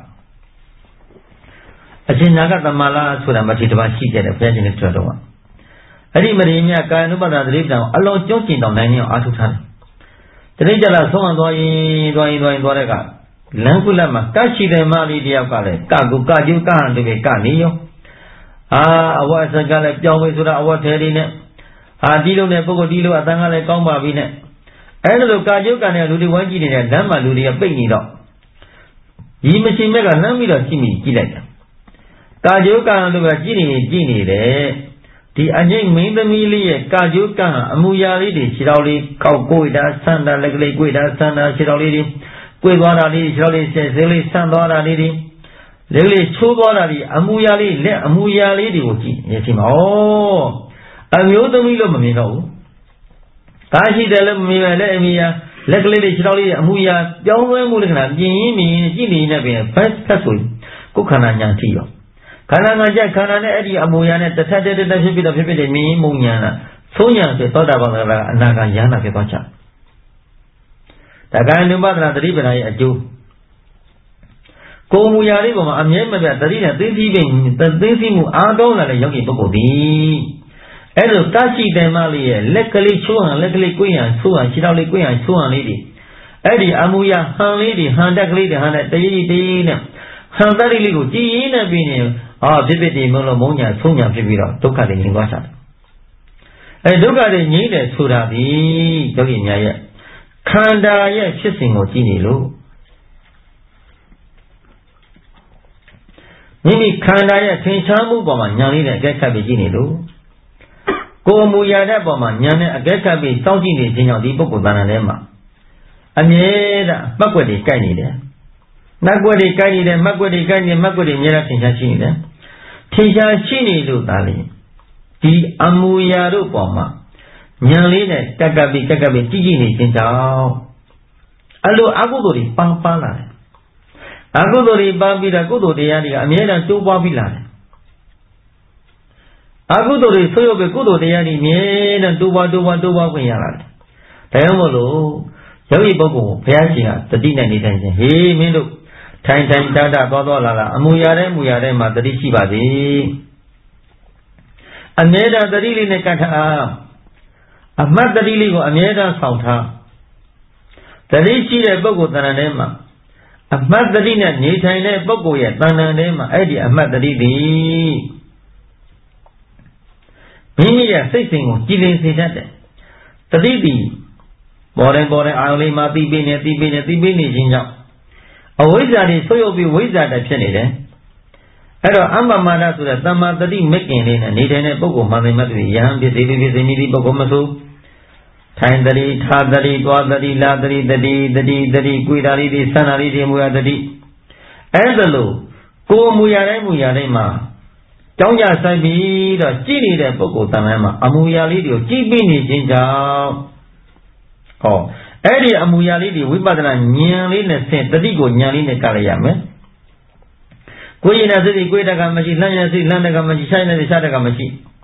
အရှင်နာဂသမလာဆိုတာမထေရတစ်ပါးရှိခဲ့တယ်ဘုရားရှင်နဲ့တွေ့တော့အဲ့ဒီမထေရမြတ်ကာယ ानु ပါဒနာသတိပဋ္ဌာန်ကိုအလွန်ကျွမ်းကျင်တောင်နိုင်အောင်အားထုတ်ထားတယ်။တတိယကြလာဆုံးအောင်သွားရင်တဲ့ကလမ်းကုလမှာကရှိတယ်မလေးတယောက်ကလည်းကကျုကဟန်တူပဲကနေရောအဝတ်စကလည်းပြောင်းပြီဆိုတာအဝတ်ထဲလေးနဲ့ဒီလိုနဲ့ပုဂ္ဂိုလ်ဒီလိုအတန်းကလည်းကောင်းပါပြီနဲ့အဲ့လိုကာကျုကန်တဲ့လူတွေဝိုင်းကြည့်နေတဲ့လမ်းမှာလူတွေကပိတ်နေတော့ဒီမရှိမဲ့ကလမ်းပြီးတော့ကြည့်လိုက်တယ်ကာကျုကန်တို့ကကြည့်နေတယ်ဒီအငိမ့်မင်းသမီးလေးရဲ့ကာကျုကန်အမူအရာလေးတွေခြေတော်လေးကောက်ကိုတာဆန်းတာလက်ကလေးကိုတာဆန်းတာခြေတော်လေးတွေကိုသွားတာလေးခြေတော်လေးဆဲလေးဆန်းသွားတာလေးတွေလက်ကလေးချိုးသွားတာလေးအမူအရာလေးလက်အမူအရာလေးတွေကိုကြည့်နေချိန်မှာအမျိုးသမီးလို့မမြင်တော့ဘူးကာရှိတယ်လို့မမြင်ပဲလက်အမူအရာလက်ကလေးတွေခြေတော်လေးအမူအရာပြောင်းလဲမှုလက္ခဏာပြင်းကြည့်နေတဲ့ပြင်ဖက်ဆိုကိုခန္ဓာညာကြည့်ရောခန္ဓာငါကြခန္ဓာနဲ့အဲ့ဒီအမူအရာနဲ့တစ်ထပ်ဖြစ်တဲ့မြင်းမုံညာလားသုံးညာဆိုသောတာပန်ကအနာဂါယန္တာဖြစ်သွားချဒါကာယ ानु ပါဒနာသတိပဋ္ဌာန်ရဲ့အကျိုးကိုယ်မူရာလေးပေါ်မှာအမြဲမပြတ်သတိနဲ့သိသိမှုအားကောင်းလာတဲ့ယောဂီပုဂ္ဂိုလ်ဒီအဲ့လိုတရှိတယ်မလေးရဲ့လက်ကလေးချိုးဟန်လက်ကလေးကိုယ်ဟန်ချိုးဟန်ခြေထောက်လေးကိုယ်ဟန်ချိုးဟန်လေးတွေအဲ့ဒီအမူအရာဟန်လေးတွေဟန်တက်ကလေးတွေဟန်တဲ့တရေးနဲ့ဟန်တက်လေးကိုကြည်ရင်းနဲ့ပြီးနေဖြစ်ဒီမလို့မုံညာဆုံးညာဖြစ်ပြီးတော့ဒုက္ခတွေငြိမ်းသွားချတယ်အဲဒုက္ခတွေငြိမ်းတယ်ဆိုတာဒီယောဂီများရဲ့ခန္ဓာရဲ့ဖြစ်စဉ်ကိုကြည့်နေလို့မိမိခန္ဓာရဲ့ထင်ရှားမှုပေါ်မှာဉာဏ်လေးနဲ့အကဲခတ်ပြီးကြည့်နေလို့ကိုယ်မူရတဲ့ပေါ်မှာဉာဏ်နဲ့အကဲခတ်ပြီးစောင့်ကြည့်နေခြင်းကြောင့်ဒီပုဂ္ဂိုလ်တဏ္ဍာထဲမှာအမြဲတမ်းမှတ်ွက်တွေကိုက်နေတယ်မှတ်ွက်တွေကိုက်နေတယ်မှတ်ွက်တွေအမြဲတမ်းထင်ရှားရှိနေတယ်ထင်ရှားရှိနေလို့ဒါလေဒီအမူအရာတို့ပေါ်မှာဉာဏ်လေးနဲ့ကပ်ပြီးကြည့်နေခြင်းကြောင့်အလိုအကုသိုလ်တွေပန်းလာတယ်အကုသိုလ်တွေပန်းပြီးတော့ကုသိုလ်တရားတွေကအမြဲတမ်းတိုးပွားပြီးလာတယ်အကုသိုလ်တွေဆွေးရုပ်ပြီးကုသိုလ်တရားတွေအမြဲတမ်းတိုးပွားခွင့်ရလာတယ်ဒါကြောင့်မို့လို့ယောဂီပုဂ္ဂိုလ်ဘုရားရှင်ကတတိနဲ့နေတိုင်းချင်းဟေးမင်းတို့ထိုင်သွားလာအမူအရာတိုင်းမှာတတိရှိပါစေအမြဲတမ်းတတိလေးနဲ့ကတ်ထားအမှတ်တတိလေးကိုအမြဲတမ်းဆောင်ထားတတိရှိတဲ့ပုဂ္ဂိုလ်တဏ္ဍာထဲမှာအမှတ်တတိနဲ့နေထိုင်တဲ့ပုဂ္ဂိုလ်ရဲ့တဏ္ဍာထဲမှာအဲ့ဒီအမှတ်တတိသည်မိမိရဲ့စိတ်စဉ်ကိုကြည်လင်စေတတ်တယ်တတိသည်ပေါ်တယ်အာယုလေးမှာသိပေးနေခြင်းကြောင့်အဝိဇ္ဇာတွေဆွေးရုပ်ပြီးဝိဇ္ဇာတဖြစ်နေတယ်အဲ့တော့အမ္ပမာဒဆိုတဲ့သမ္မာတတိမက္ကင်လေးနဲ့နေထိုင်တဲ့ပုဂ္ဂိုလ်မှန်တယ်မှတ်တယ်ယဟန်ဖြစ်စေဖြစ်စေမိသည့်ပုဂ္ဂိုလ်မဆိုထိုင်တတိထားတတိတွားတတိလာတတိကွေတာလေးတွေဆန္ဒလေးတွေမူရတတိအဲ့ဒါလို့ကိုယ်မူရတိုင်းမှာကြောင်းကြဆိုင်ပြီးတော့ကြည့်နေတဲ့ပုဂ္ဂိုလ်တဏ္ဍာမှာအမူအရာလေးတွေကိုကြည့်ပြီးနေခြင်းကြောင့်အဲ့ဒီအမူအရာလေးတွေဝိပဿနာဉာဏ်လေးနဲ့ဆင်တတိကိုဉာဏ်လေးနဲ့ကလိုက်ရမယ်ကိုယ်ရင်တဲ့စိတ်ကိုယ်တကမရှိလှမ်းရင်တဲ့စိတ်လှမ်းတကမရှိဆိုင်တဲ့စိတ်ရှားတကမရှိ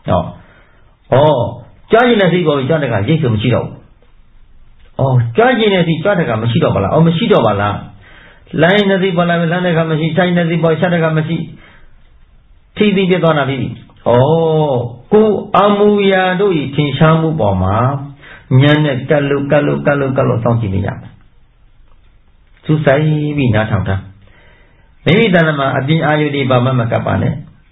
ကြားရင်တဲ့စိတ်ပေါ်ကြားတကရိတ်ဆိုမရှိတော့ဘူးကြားရင်တဲ့စိတ်ကြားတကမရှိတော့ပါလားမရှိတော့ပါလားလိုင်းတဲ့စိတ်ပေါ်လာလှမ်းတကမရှိဆိုင်တဲ့စိတ်ပေါ်ရှားတကမရှိထိသိပြသွားတာလေးကိုအမူအရာတို့ဤထင်ရှားမှုပေါ်မှာဉာဏ်နဲ့ကတ်လို့စောင့်ကြည့်နေရမယ်သူဆိုင်ပြီးနားထောင်တာမိမိတဏ္ဍာမှာအပြင်အာယုတွေဘာမှမကပ်ပါနဲ့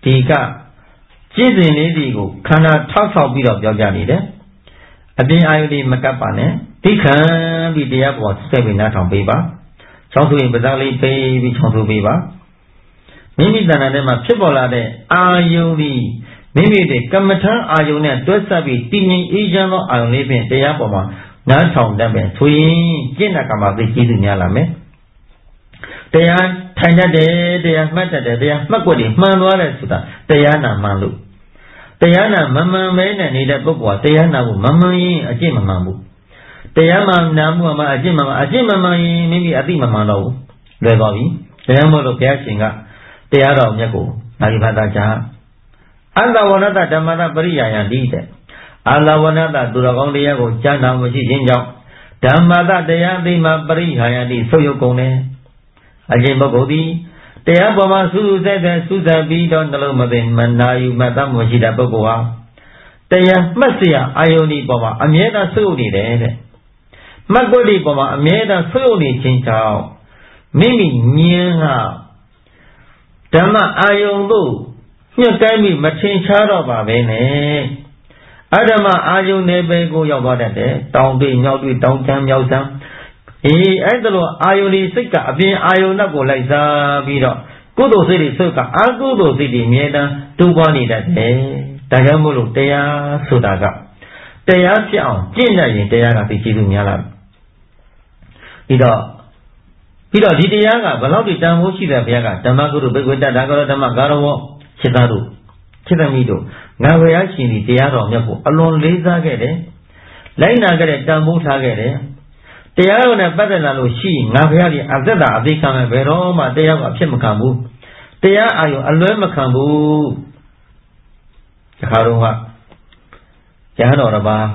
ဒီကကျင့်စဉ်လေးတွေကိုခန္ဓာထောက်ဆောက်ပြီးတော့ပြောပြနေတယ်အပြင်အာယုတွေမကပ်ပါနဲ့ဒီခံပြီးတရားပေါ်ဆက်ပြီးနားထောင်ပေးပါချောင်းဆိုရင်ပဇာလေးပေးပြီးချောင်းဆိုပေးပါမိမိတဏ္ဍာထဲမှာဖြစ်ပေါ်လာတဲ့အာယုတွေမိမိတဲ့ကမ္မထံအာယုနဲ့တွဲဆက်ပြီးတည်ငြိမ်အေးချမ်းသောအာယုလေးဖြင့်တရားပေါ်မှာနားထောင်တတ်မယ်ဆိုရင်ကျင့်တဲ့ကံမှာသိကျေးဇူးများလာမယ်တရားထိုင်တတ်တယ်တရားမှတ်တတ်တယ်တရားမှတ်ွက်တွေမှန်သွားတယ်ဆိုတာတရားနာမှန်လို့တရားနာမမှန်မဲနဲ့နေတဲ့ပုဂ္ဂိုလ်ကတရားနာဖို့မမှန်ရင်အကျင့်မမှန်ဘူးတရားမှနာမှုမှာအကျင့်မမှန်ရင်မိမိအသိမမှန်တော့ဘူးလွယ်သွားပြီတရားမို့လို့ဘုရားရှင်ကတရားတော်မြတ်ကိုနာရီဖတ်တာကြအန္တဝနတဓမ္မတပရိယာယံတိတဲ့အလဝနတသူတော်ကောင်းတရားကိုကြားနာမရှိခြင်းကြောင့်ဓမ္မတတရားသိမှပရိယာယံတိဆုတ်ယုတ်ကုန်တယ်အရှင်ပုဂ္ဂိုလ်သည်တရားပေါ်မှာစူးစက်ပြီးတော့နှလုံးမသိမနာယူမှတ်သားမရှိတဲ့ပုဂ္ဂိုလ်ဟာတရားမှတ်เสียအာယုန်ဒီပေါ်မှာအမြဲတမ်းဆုတ်ယုတ်နေတယ်တဲ့မှတ်ွက်ဒီပေါ်မှာအမြဲတမ်းဆုတ်ယုတ်နေခြင်းကြောင့်မိမိဉာဏ်ကဓမ္မအာယုန်တို့ညှို့တိုင်းပြီးမထင်ရှားတော့ပါပဲနဲ့အဓမ္မအာယုန်နယ်ပယ်ကိုရောက်သွားတတ်တယ်တောင်တွေမြောက်တွေတောင်ချမ်းမြောက်ဆန်းအဲ့ဒါလိုအာယုန်ဒီစိတ်ကအပြင်အာယုန်နောက်ကိုလိုက်စားပြီးတော့ကုသိုလ်စိတ်တွေစိတ်ကအကုသိုလ်စိတ်တွေအမြဲတမ်းတိုးပွားနေတတ်တယ်ဒါကြောင့်မို့လို့တရားဆိုတာကတရားဖြစ်အောင်ကျင့်တတ်ရင်တရားကသိကျေးဇူးများလာပြီးတော့ဒီတရားကဘယ်လောက်တန်ဖိုးရှိတဲ့ဘုရားကဓမ္မကုတုဘိက္ခွေတ္တဒါကရောဓမ္မကာရဝခြေသားတို့ခြေသမီးတို့ငါဘုရားရှင်ဒီတရားတော်မြတ်ကိုအလွန်လေးစားခဲ့တယ်လိုက်နာခဲ့တယ်တန်ဖိုးထားခဲ့တယ်တရားတော်နဲ့ပတ်သက်လာလို့ရှိငါဘုရားကြီးအသက်တာအသေးခံမဲ့ဘယ်တော့မှတရားကအဖြစ်မခံဘူးတရားအာယုံအလွဲမခံဘူးဒီခါတော့ကရဟန်းတော်တစ်ပါး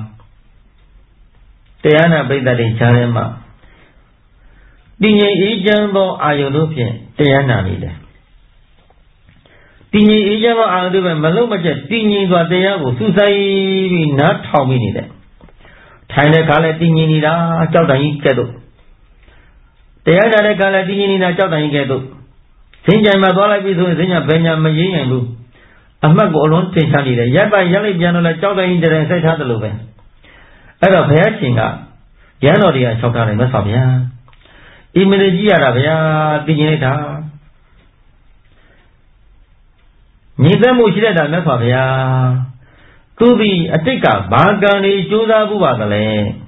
တရားနာပိဋကတိခြားထဲမှာတည်ငြိမ်အေးချမ်းသောအာယုန်တို့ဖြင့်တရားနာနေတယ်တည်ငြိမ်အေးချမ်းသောအာယုန်တို့ပဲမလုံးမချက်တည်ငြိမ်စွာတရားကိုစူးစိုက်ပြီးနားထောင်မိနေတယ်ထိုင်တဲ့ခါလဲတည်ငြိမ်နေတာကြောက်တန်ကြီးကဲ့သို့တရားနာတဲ့ခါလဲတည်ငြိမ်နေတာကြောက်တန်ကြီးကဲ့သို့စင်ကြံမှာသွားလိုက်ပြီဆိုရင်စင်ကြံဘယ်ညာမရင်းနိုင်ဘူးအမှတ်ကိုအလုံးတင်ချနေတယ်ရပ်ပိုင်ရက်လိုက်ပြန်တော့လဲကြောက်တန်ကြီးတဲ့စိုက်ထားတယ်လို့ပဲအဲ့တော့ဘုရားရှင်ကရဟန်းတော်တွေကလျှောက်ထားတယ်မြတ်စွာဘုရားဤမလေးကြီးရတာဗျာတည်ငြိမ်လိုက်တာညီသက်မှုရှိတဲ့တာမြတ်စွာဘုရားသူဒီအတိတ်ကဘာကံတွေကြိုးစားမှုပါသလဲ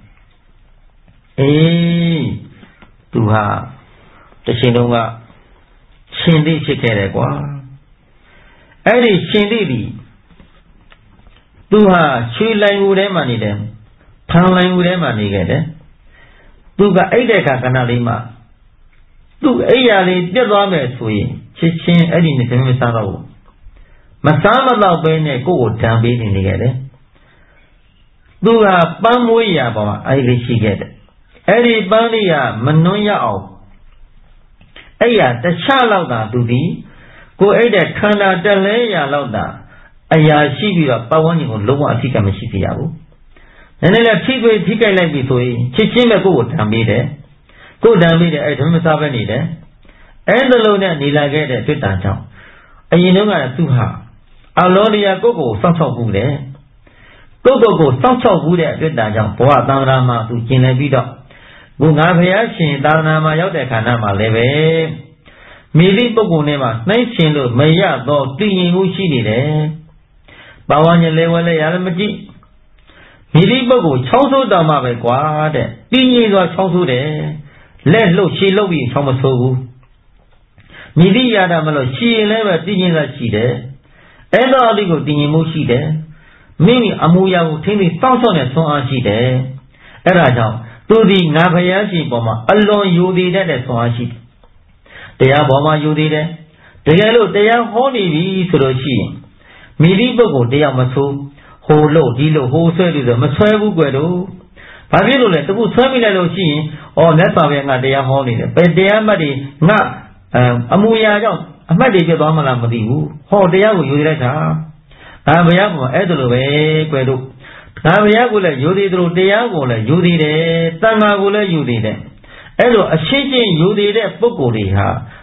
သူဟာတရှင်တုန်းကရှင်သိဖြစ်ခဲ့တယ်ကွာအဲ့ဒီရှင်သိပြီသူဟာရွှေလိုင်ဦးထဲမှာနေတယ်ဖန်လိုင်ဦးထဲမှာနေခဲ့တယ်သူကအိတ်တဲ့ခါကဏ္ဍလေးမှာသူ့အိယာလေးပြတ်သွားမယ်ဆိုရင်ချစ်ချင်းအဲ့ဒီနဲ့မစားတော့ဘူးမစားမတော့ပဲနဲ့ကိုယ့်ကိုဓာန်ပေးနေခဲ့တယ်သူကပန်းမွေးရပါမှာအဲ့ဒီရှိခဲ့တယ်အဲ့ဒီပန်းလေးကမနှွန်းရအောင်အဲ့ရတခြားလောက်တာသူဒီကိုအဲ့တဲ့ခန္ဓာတက်လဲရလောက်တာအရာရှိပြီးတော့ပတ်ဝန်းကျင်ကိုလုံးဝအထိကမရှိစေရဘူးနည်းနည်းလေးထိကြိုက်လိုက်ပြီဆိုရင်ချစ်ချင်းပဲကိုယ့်ကိုဓာန်ပေးတယ်ကိုယ်ဓာန်ပေးတယ်အဲ့ဒါမစားပဲနေတယ်အဲ့ဒါလိုနဲ့နေလာခဲ့တဲ့တွေ့တာကြောင့်အရင်တုန်းကသူဟာအလောတရားကိုယ့်ကိုစောင့်ရှောက်မှုတယ်ကိုယ့်ကိုစောင့်ရှောက်မှုတဲ့တွေ့တာကြောင့်ဘဝသံဃာမှာသူကျင်လည်ပြီးတော့ဘုရားဘုရားရှင်သာသနာမှာရောက်တဲ့ခန္ဓာမှာလည်းပဲမိလိပုဂ္ဂိုလ်နဲ့မှနှိုင်းရှင်လို့မရတော့တည်ငြိမ်မှုရှိနေတယ်ဘာဝညလဲဝဲလဲရလည်းမကြည့်မိလိပုဂ္ဂိုလ်ချောင်းဆိုးတောင်မှပဲကွာတဲ့တည်ငြိမ်စွာချောင်းဆိုးတယ်လက်လှုပ်ရှည်လှုပ်ပြီးချောင်းမဆိုးဘူးမိလိရတာမလို့ရှည်ရင်လည်းပဲတည်ငြိမ်စွာရှိတယ်အဲ့တော့အတိကိုတည်ငြိမ်မှုရှိတယ်မိမိအမူအရာကိုထိမ့်ပြီးတောင်းဆောက်တဲ့ဆွမ်းအားရှိတယ်အဲ့ဒါကြောင့်သူဒီငါဘုရားရှင်ပေါ်မှာအလွန်ယူတည်တတ်တဲ့ဆွမ်းအားရှိတယ်တရားပေါ်မှာယူတည်တယ်တကယ်လို့တရားဟောနေပြီဆိုလို့ရှိရင်မိလိပုဂ္ဂိုလ်တရားမဆိုးဟိုလို့ဒီလို့ဟိုဆွဲလို့ဆိုမဆွဲဘူးကွယ်တော့ဘာဖြစ်လို့လဲတခုဆွဲမိလိုက်လို့ရှိရင်လက်ပါပဲငါတရားဟောနေတယ်ဘယ်တရားမှတ်တွေငါအမူအရာကြောင့်အမှတ်တွေပြတ်သွားမှလားမသိဘူးဟောတရားကိုယူတည်လိုက်တာဘုရားကအဲ့ဒါလိုပဲကွယ်တို့ဒါဘုရားကလည်းယူတည်တယ်လို့တရားကိုလည်းယူတည်တယ်တဏှာကိုလည်းယူတည်တယ်အဲ့လိုအရှင်းရှင်းယူတည်တဲ့ပုဂ္ဂိုလ်တွေဟာ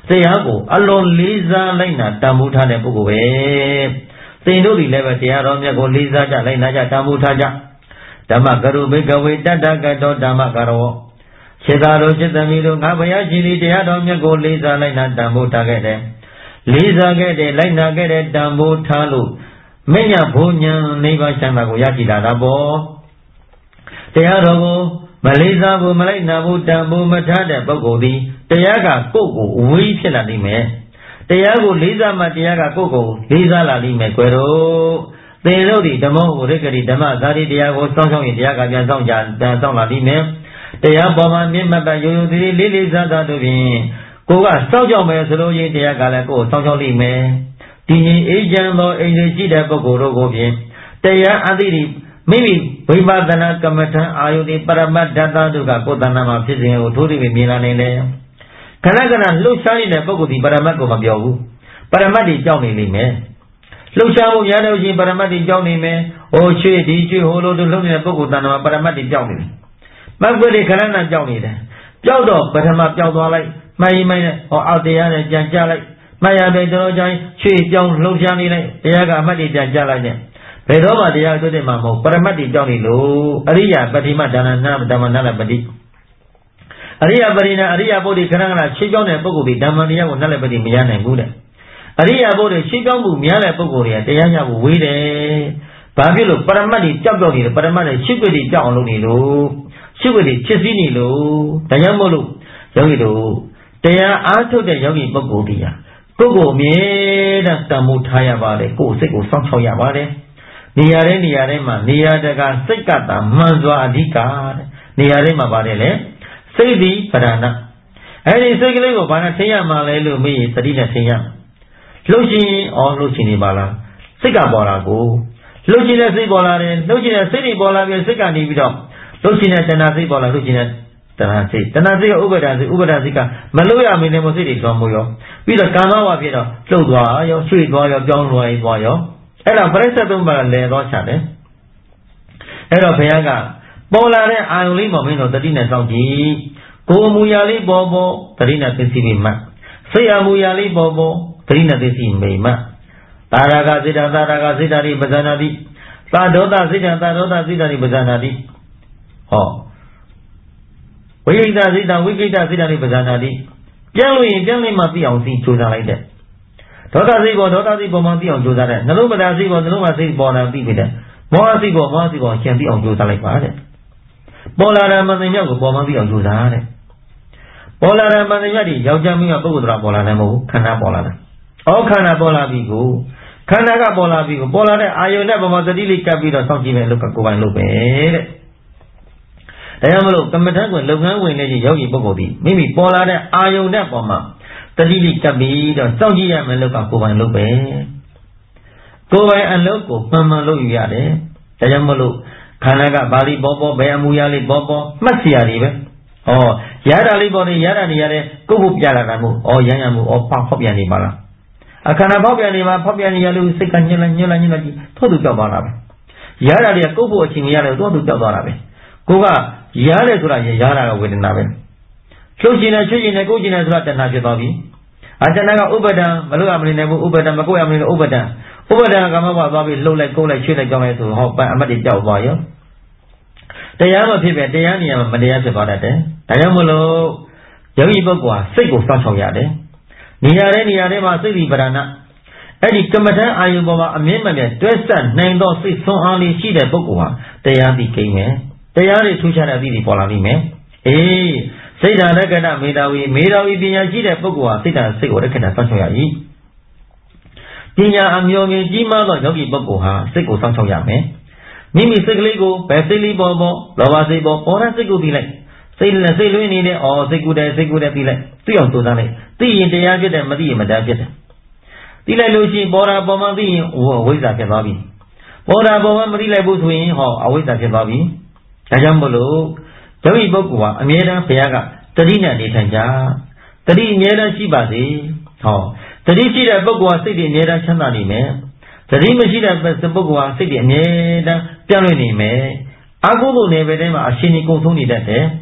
တရားကိုအလွန်လေးစားလိုက်နာတန်ဖိုးထားတဲ့ပုဂ္ဂိုလ်ပဲသင်တို့ဒီလည်းပဲတရားတော်မြတ်ကိုလေးစားကြလိုက်နာကြတန်ဖိုးထားကြဓမ္မကရုဘိကဝေတတ္တကတောဓမ္မကရောခြေသာတို့ခြေသမီးတို့ငါဘုရားရှင်ဒီတရားတော်မြတ်ကိုလေးစားလိုက်နာတန်ဖိုးထားခဲ့တယ်လေးစားခဲ့တယ်လိုက်နာခဲ့တယ်တန်ဖိုးထားလို့မညဘုံညာနိဗ္ဗာန်ချမ်းသာကိုရရှိလာတာပေါ့တရားတော်ကိုမလေးစားဘူးမလိုက်နာဘူးတန်ဖိုးမထားတဲ့ပုဂ္ဂိုလ်သည်တရားကကိုယ့်ကိုအဝေးဖြစ်လာနိုင်မယ်တရားကိုလေးစားမှတရားကကိုယ့်ကိုလေးစားလာလိမ့်မယ်ကွယ်တို့သင်တို့ဒီဓမ္မဟိုရိကတိဓမ္မသာတိတရားကိုစောင့်ရှောက်ရင်တရားကပြန်ဆောင်လာလိမ့်မယ်တရားပေါ်မှာမြင့်မှတ်ရိုးရိုးသေးသေးလေးလေးစားစားတို့ဖြင့်ကိုကစောင့်ကြောက်မယ်ဆိုလို့ရင်တရားကလည်းကိုယ်စောင့်ရှောက်လိမ့်မယ်ဒီရင်အေးချမ်းသောအိမ်ရှိတဲ့ပုဂ္ဂိုလ်တို့ကိုဖြင့်တရားအသိမိမိဝိပဿနာကမ္မထံအာယုတိပရမတ္တသတို့ကကိုယ်တဏ္ဍာမှာဖြစ်စဉ်ကိုထိုးထွင်းမြင်လာနိုင်တယ်ခဏခဏလှုပ်ရှားနေတဲ့ပုဂ္ဂိုလ်ဒီပရမတ်ကိုမပြောဘူးပရမတ်ကြီးကြောက်နေလိမ့်မယ်လှုပ်ရှားမှုများလို့ရှိရင်ပရမတ်ကြီးကြောက်နေမယ်ဟိုရွှေဒီရွှေဟိုလိုတို့လှုပ်နေတဲ့ပုဂ္ဂိုလ်တဏ္ဍာမှာပရမတ်ကြီးကြောက်နေတယ်မဂ္ဂွေခဏခဏကြောက်နေတယ်ကြောက်တော့ပထမပျောက်သွားလိုက်မှန်ရင်မှန်နဲ့ဟောအောက်တရားနဲ့ကြံကြလိုက်မှန်ရပဲတော်ကြိုင်းရွှေကြောင်းလှုပ်ရှားနေလိုက်တရားကအမှတ်ကြီးကြံကြလိုက်နဲ့ဘယ်တော့မှတရားတွေ့တယ်မှာမဟုတ်ပရမတ်ကြီးကြောက်နေလို့အရိယာပတိမဒါနနာဓမ္မနာပတိအရိယပရိနာအရိယဘုဒ္ဓခဏခဏရှင်းကြောင်းတဲ့ပုဂ္ဂိုလ်ဒီဓမ္မတရားကိုနှက်လက်ပတိမရနိုင်ဘူးတဲ့အရိယဘုဒ္ဓရှင်းကြောင်းမှုများတဲ့ပုဂ္ဂိုလ်တွေကတရားရဖို့ဝေးတယ်ဘာဖြစ်လို့ပရမတ်ကြီးကြောက်နေတယ်ပရမတ်နဲ့ရှင်းွက်ကြီးကြောက်အောင်လုပ်နေလို့ရှင်းွက်ကြီးဖြစ်စည်းနေလို့ဒါကြောင့်မို့လို့ယောဂီတို့တရားအားထုတ်တဲ့ယောဂီပုဂ္ဂိုလ်တရားကိုယ်ကိုအမြဲတမ်းတန်ဖိုးထားရပါတယ်ကိုယ်စိတ်ကိုစောင့်ရှောက်ရပါတယ်နေရာတိုင်းမှာနေရာတကာစိတ်ကတာမှန်စွာအဓိကတဲ့နေရာတိုင်းမှာပါတယ်လေစိတ်သည်ပဓာနအဲ့ဒီစိတ်ကလေးကိုဘာနဲ့ထင်ရမှာလဲလို့မေးရင်သတိနဲ့ထင်ရလှုပ်ရှင်လှုပ်ရှင်နေပါလားစိတ်ကပေါ်လာကိုလှုပ်ရှင်တဲ့စိတ်ပေါ်လာတယ်လှုပ်ရှင်တဲ့စိတ်တွေပေါ်လာပြီးစိတ်ကနေပြီးတော့လှုပ်ရှင်တဲ့တဏှာစိတ်ပေါ်လာလှုပ်ရှင်တဲ့တဏှာစိတ်ကဥပဒစိတ်ကမလှုပ်ရမင်းနဲ့မစိတ်တွေကြောင်းမို့ရောပြီးတော့ကံသောဝါဖြစ်တော့လှုပ်သွားရောရွှေ့သွားရောပြောင်းသွားရောအဲ့တော့ပရိစ္ဆေသုံးပါးလဲသွားချတယ်အဲ့တော့ဘုရားကပေါ်လာတဲ့အာယုလေးပေါ်မင်းတို့တတိနဲ့စောင့်ကြည့်ကိုယ်မူရာလေးပေါ်တတိနဲ့သိသိမိမှစိတ်အမူရာလေးပေါ်တတိနဲ့သိသိမိမှတာရကစိတ္တရိပဇာနာတိသာဒောသစိတ္တစိတ္တရိပဇာနာတိဟောဝိကိတစိတ္တစိတ္တရိပဇာနာတိပြန်လို့ရင်ပြန်လို့မှသိအောင်သိကြိုးစားလိုက်တဲ့ဒေါသစိတ်ပေါ်မှသိအောင်ကြိုးစားတဲ့နှလုံးမသားစိတ်ပေါ်နှလုံးမစိတ်ပေါ်တာသိပြီတဲ့မောဟစိတ်ပေါ်ရှင်းသိအောင်ကြိုးစားလိုက်ပါတဲ့ပေါ်လာတဲ့မသိမြောက်ကိုပေါ်မှသိအောင်ကြိုးစားတဲ့ပေါ်လာတဲ့မသိမြောက်ဒီယောက်ျားမင်းကပုဂ္ဂိုလ်တော်ပေါ်လာတယ်မဟုတ်ဘူးခန္ဓာပေါ်လာတာခန္ဓာပေါ်လာပြီကိုခန္ဓာကပေါ်လာပြီကိုပေါ်လာတဲ့အာယုန်နဲ့ပမာသတိလေးကပ်ပြီးတော့စောင့်ကြည့်မယ်လို့ကိုယ်ပိုင်လုပ်ပဲတဲ့ဒါကြောင့်မလို့ကမ္မထကွယ်လုပ်ငန်းဝင်နေကြီးယောဂီပုဂ္ဂိုလ်ဒီမိမိပေါ်လာတဲ့အာယုန်နဲ့ပေါ်မှာတတိလေးကပ်ပြီးတော့စောင့်ကြည့်ရမယ်လို့ကိုယ်ပိုင်လုပ်ပဲကိုယ်ပိုင်အလုပ်ကိုမှန်လုပ်ယူရတယ်ဒါကြောင့်မလို့ခန္ဓာကဘာလေးပေါ်ဘယ်အမူအရာလေးပေါ်မှတ်စီရည်ပဲရတာလေးပေါ်နေရတာနေရတယ်ကိုယ့်ကိုပြလာတာမို့ရမ်းရမို့ဖောက်ပြန်နေပါလားအခန္ဓာဖောက်ပြန်နေပါဖောက်ပြန်နေရလို့စိတ်ကညှက်လိုက်ကြည့်ထို့သူကြောက်သွားတာပဲရတာတွေကကိုယ့်ဖို့အချိန်မရလို့သူကြောက်သွားတာပဲကိုကရတယ်ဆိုတာရတာကဝေဒနာပဲလှုပ်ရှင်နဲ့ချွတ်ရှင်နဲ့ကိုယ်ရှင်နဲ့ဆိုတာတဏှာဖြစ်သွားပြီတဏှာကဥပဒံမလို့ရမနေနဲ့ဘူးဥပဒံမကိုရမနေနဲ့ဥပဒံကမ္မဘသွားပြီးလှုပ်လိုက်ကိုယ်လိုက်ချွတ်လိုက်ကြောင်းလိုက်ဆိုအမတ်တွေကြောက်သွားရောတရားမဖြစ်ပဲတရားနေရာမှာမတရားဖြစ်သွားတတ်တယ်ဒါကြောင့်မလို့ယောဂီပုဂ္ဂိုလ်ဟာစိတ်ကိုစောင့်ရှောက်ရတယ်နေရာထဲမှာစိတ်ဒီပဓာနအဲ့ဒီကမ္မထအာယုပေါ်မှာအမြင့်မမြတ်တွဲဆက်နိုင်သောစိတ်ဆွမ်းအားလေးရှိတဲ့ပုဂ္ဂိုလ်ဟာတရားသိကိန်းမယ်တရားတွေထူးခြားတဲ့အသည့်တွေပေါ်လာလိမ့်မယ်စိတ်ဓာရကတမေတ္တာဝီပညာရှိတဲ့ပုဂ္ဂိုလ်ဟာစိတ်ကိုရက္ခဏာစောင့်ရှောက်ရည်ပညာအမျိုးမျိုးကြီးမားသောယောဂီပုဂ္ဂိုလ်ဟာစိတ်ကိုစောင့်ရှောက်ရမယ်မိမိစိတ်ကလေးကိုဘယ်စိတ်လေးပေါ်လောဘစိတ်ပေါ်တဲ့စိတ်ကိုပြီးလိုက်စိတ်လွင်းနေတဲ့စိတ်ကူးတယ်ပြီးလိုက်သိအောင်ကြိုးစားလိုက်သိရင်တရားဖြစ်တယ်မသိရင်မတရားဖြစ်တယ်သိလိုက်လို့ရှိရင်ပေါ်တာပေါ်မှသိရင်အဝိဇ္ဇာဖြစ်သွားပြီပေါ်တာပေါ်မှမသိလိုက်ဘူးဆိုရင်အဝိဇ္ဇာဖြစ်သွားပြီဒါကြောင့်မလို့ယောဂီပုဂ္ဂိုလ်ဟာအမြဲတမ်းဘုရားကတတိနဲ့နေထိုင်ကြတတိအမြဲတမ်းရှိပါစေတတိရှိတဲ့ပုဂ္ဂိုလ်ဟာစိတ်တွေအမြဲတမ်းချမ်းသာနေမယ်သတိမရှိတဲ့ပုဂ္ဂိုလ်ဟာစိတ်တွေအမြဲတမ်းပြောင်းလဲနေမယ်အကုသိုလ်နယ်ပယ်ထဲမှာအရှင်ကြီးကုန်ဆုံးနေတတ်တယ်